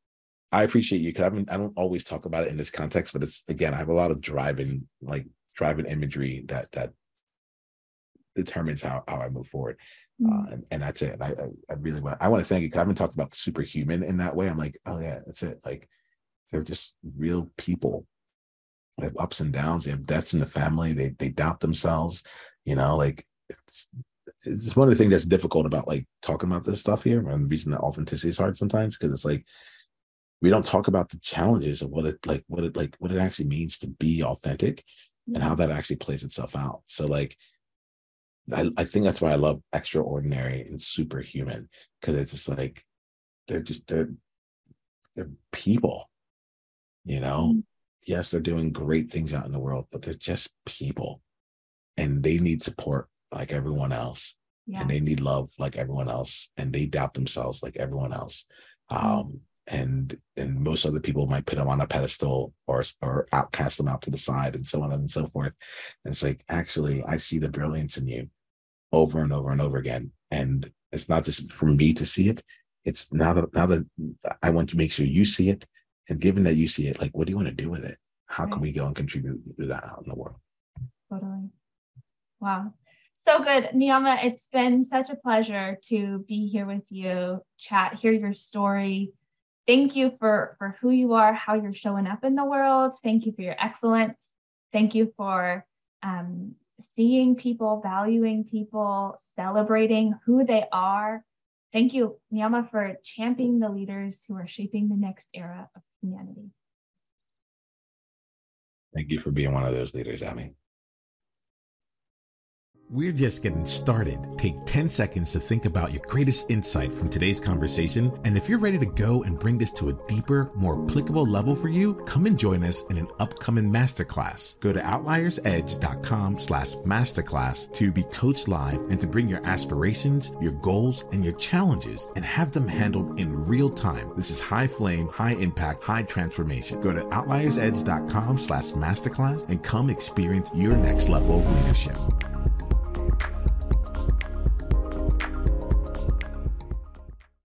I appreciate you because I mean I don't always talk about it in this context, but it's again I have a lot of driving like driving imagery that that determines how how I move forward, mm-hmm. uh, and and that's it. I I, I really want I want to thank you because I haven't talked about superhuman in that way. I'm like, oh yeah, that's it. Like they're just real people. They have ups and downs. They have deaths in the family. They they doubt themselves. You know, like it's it's one of the things that's difficult about like talking about this stuff here, and the reason that authenticity is hard sometimes because it's like. We don't talk about the challenges of what it like, what it like, what it actually means to be authentic and how that actually plays itself out. So like, I, I think that's why I love Extraordinary and Superhuman, because it's just like, they're just, they're, they're people, you know? Mm-hmm. Yes, they're doing great things out in the world, but they're just people and they need support like everyone else. Yeah. And they need love like everyone else. And they doubt themselves like everyone else. Mm-hmm. Um, and and most other people might put them on a pedestal or or outcast them out to the side and so on and so forth. And it's like, actually, I see the brilliance in you over and over and over again. And it's not just for me to see it. It's now that now that I want to make sure you see it. And given that you see it, like, what do you want to do with it? How right. can we go and contribute to that out in the world? Totally. Wow. So good. Niyama, it's been such a pleasure to be here with you, chat, hear your story. Thank you for, for who you are, how you're showing up in the world. Thank you for your excellence. Thank you for um, seeing people, valuing people, celebrating who they are. Thank you, Niyama, for championing the leaders who are shaping the next era of humanity. Thank you for being one of those leaders, Abby. We're just getting started. Take ten seconds to think about your greatest insight from today's conversation. And if you're ready to go and bring this to a deeper, more applicable level for you, come and join us in an upcoming masterclass. Go to outliersedge.com slash masterclass to be coached live and to bring your aspirations, your goals, and your challenges and have them handled in real time. This is high flame, high impact, high transformation. Go to outliersedge.com slash masterclass and come experience your next level of leadership.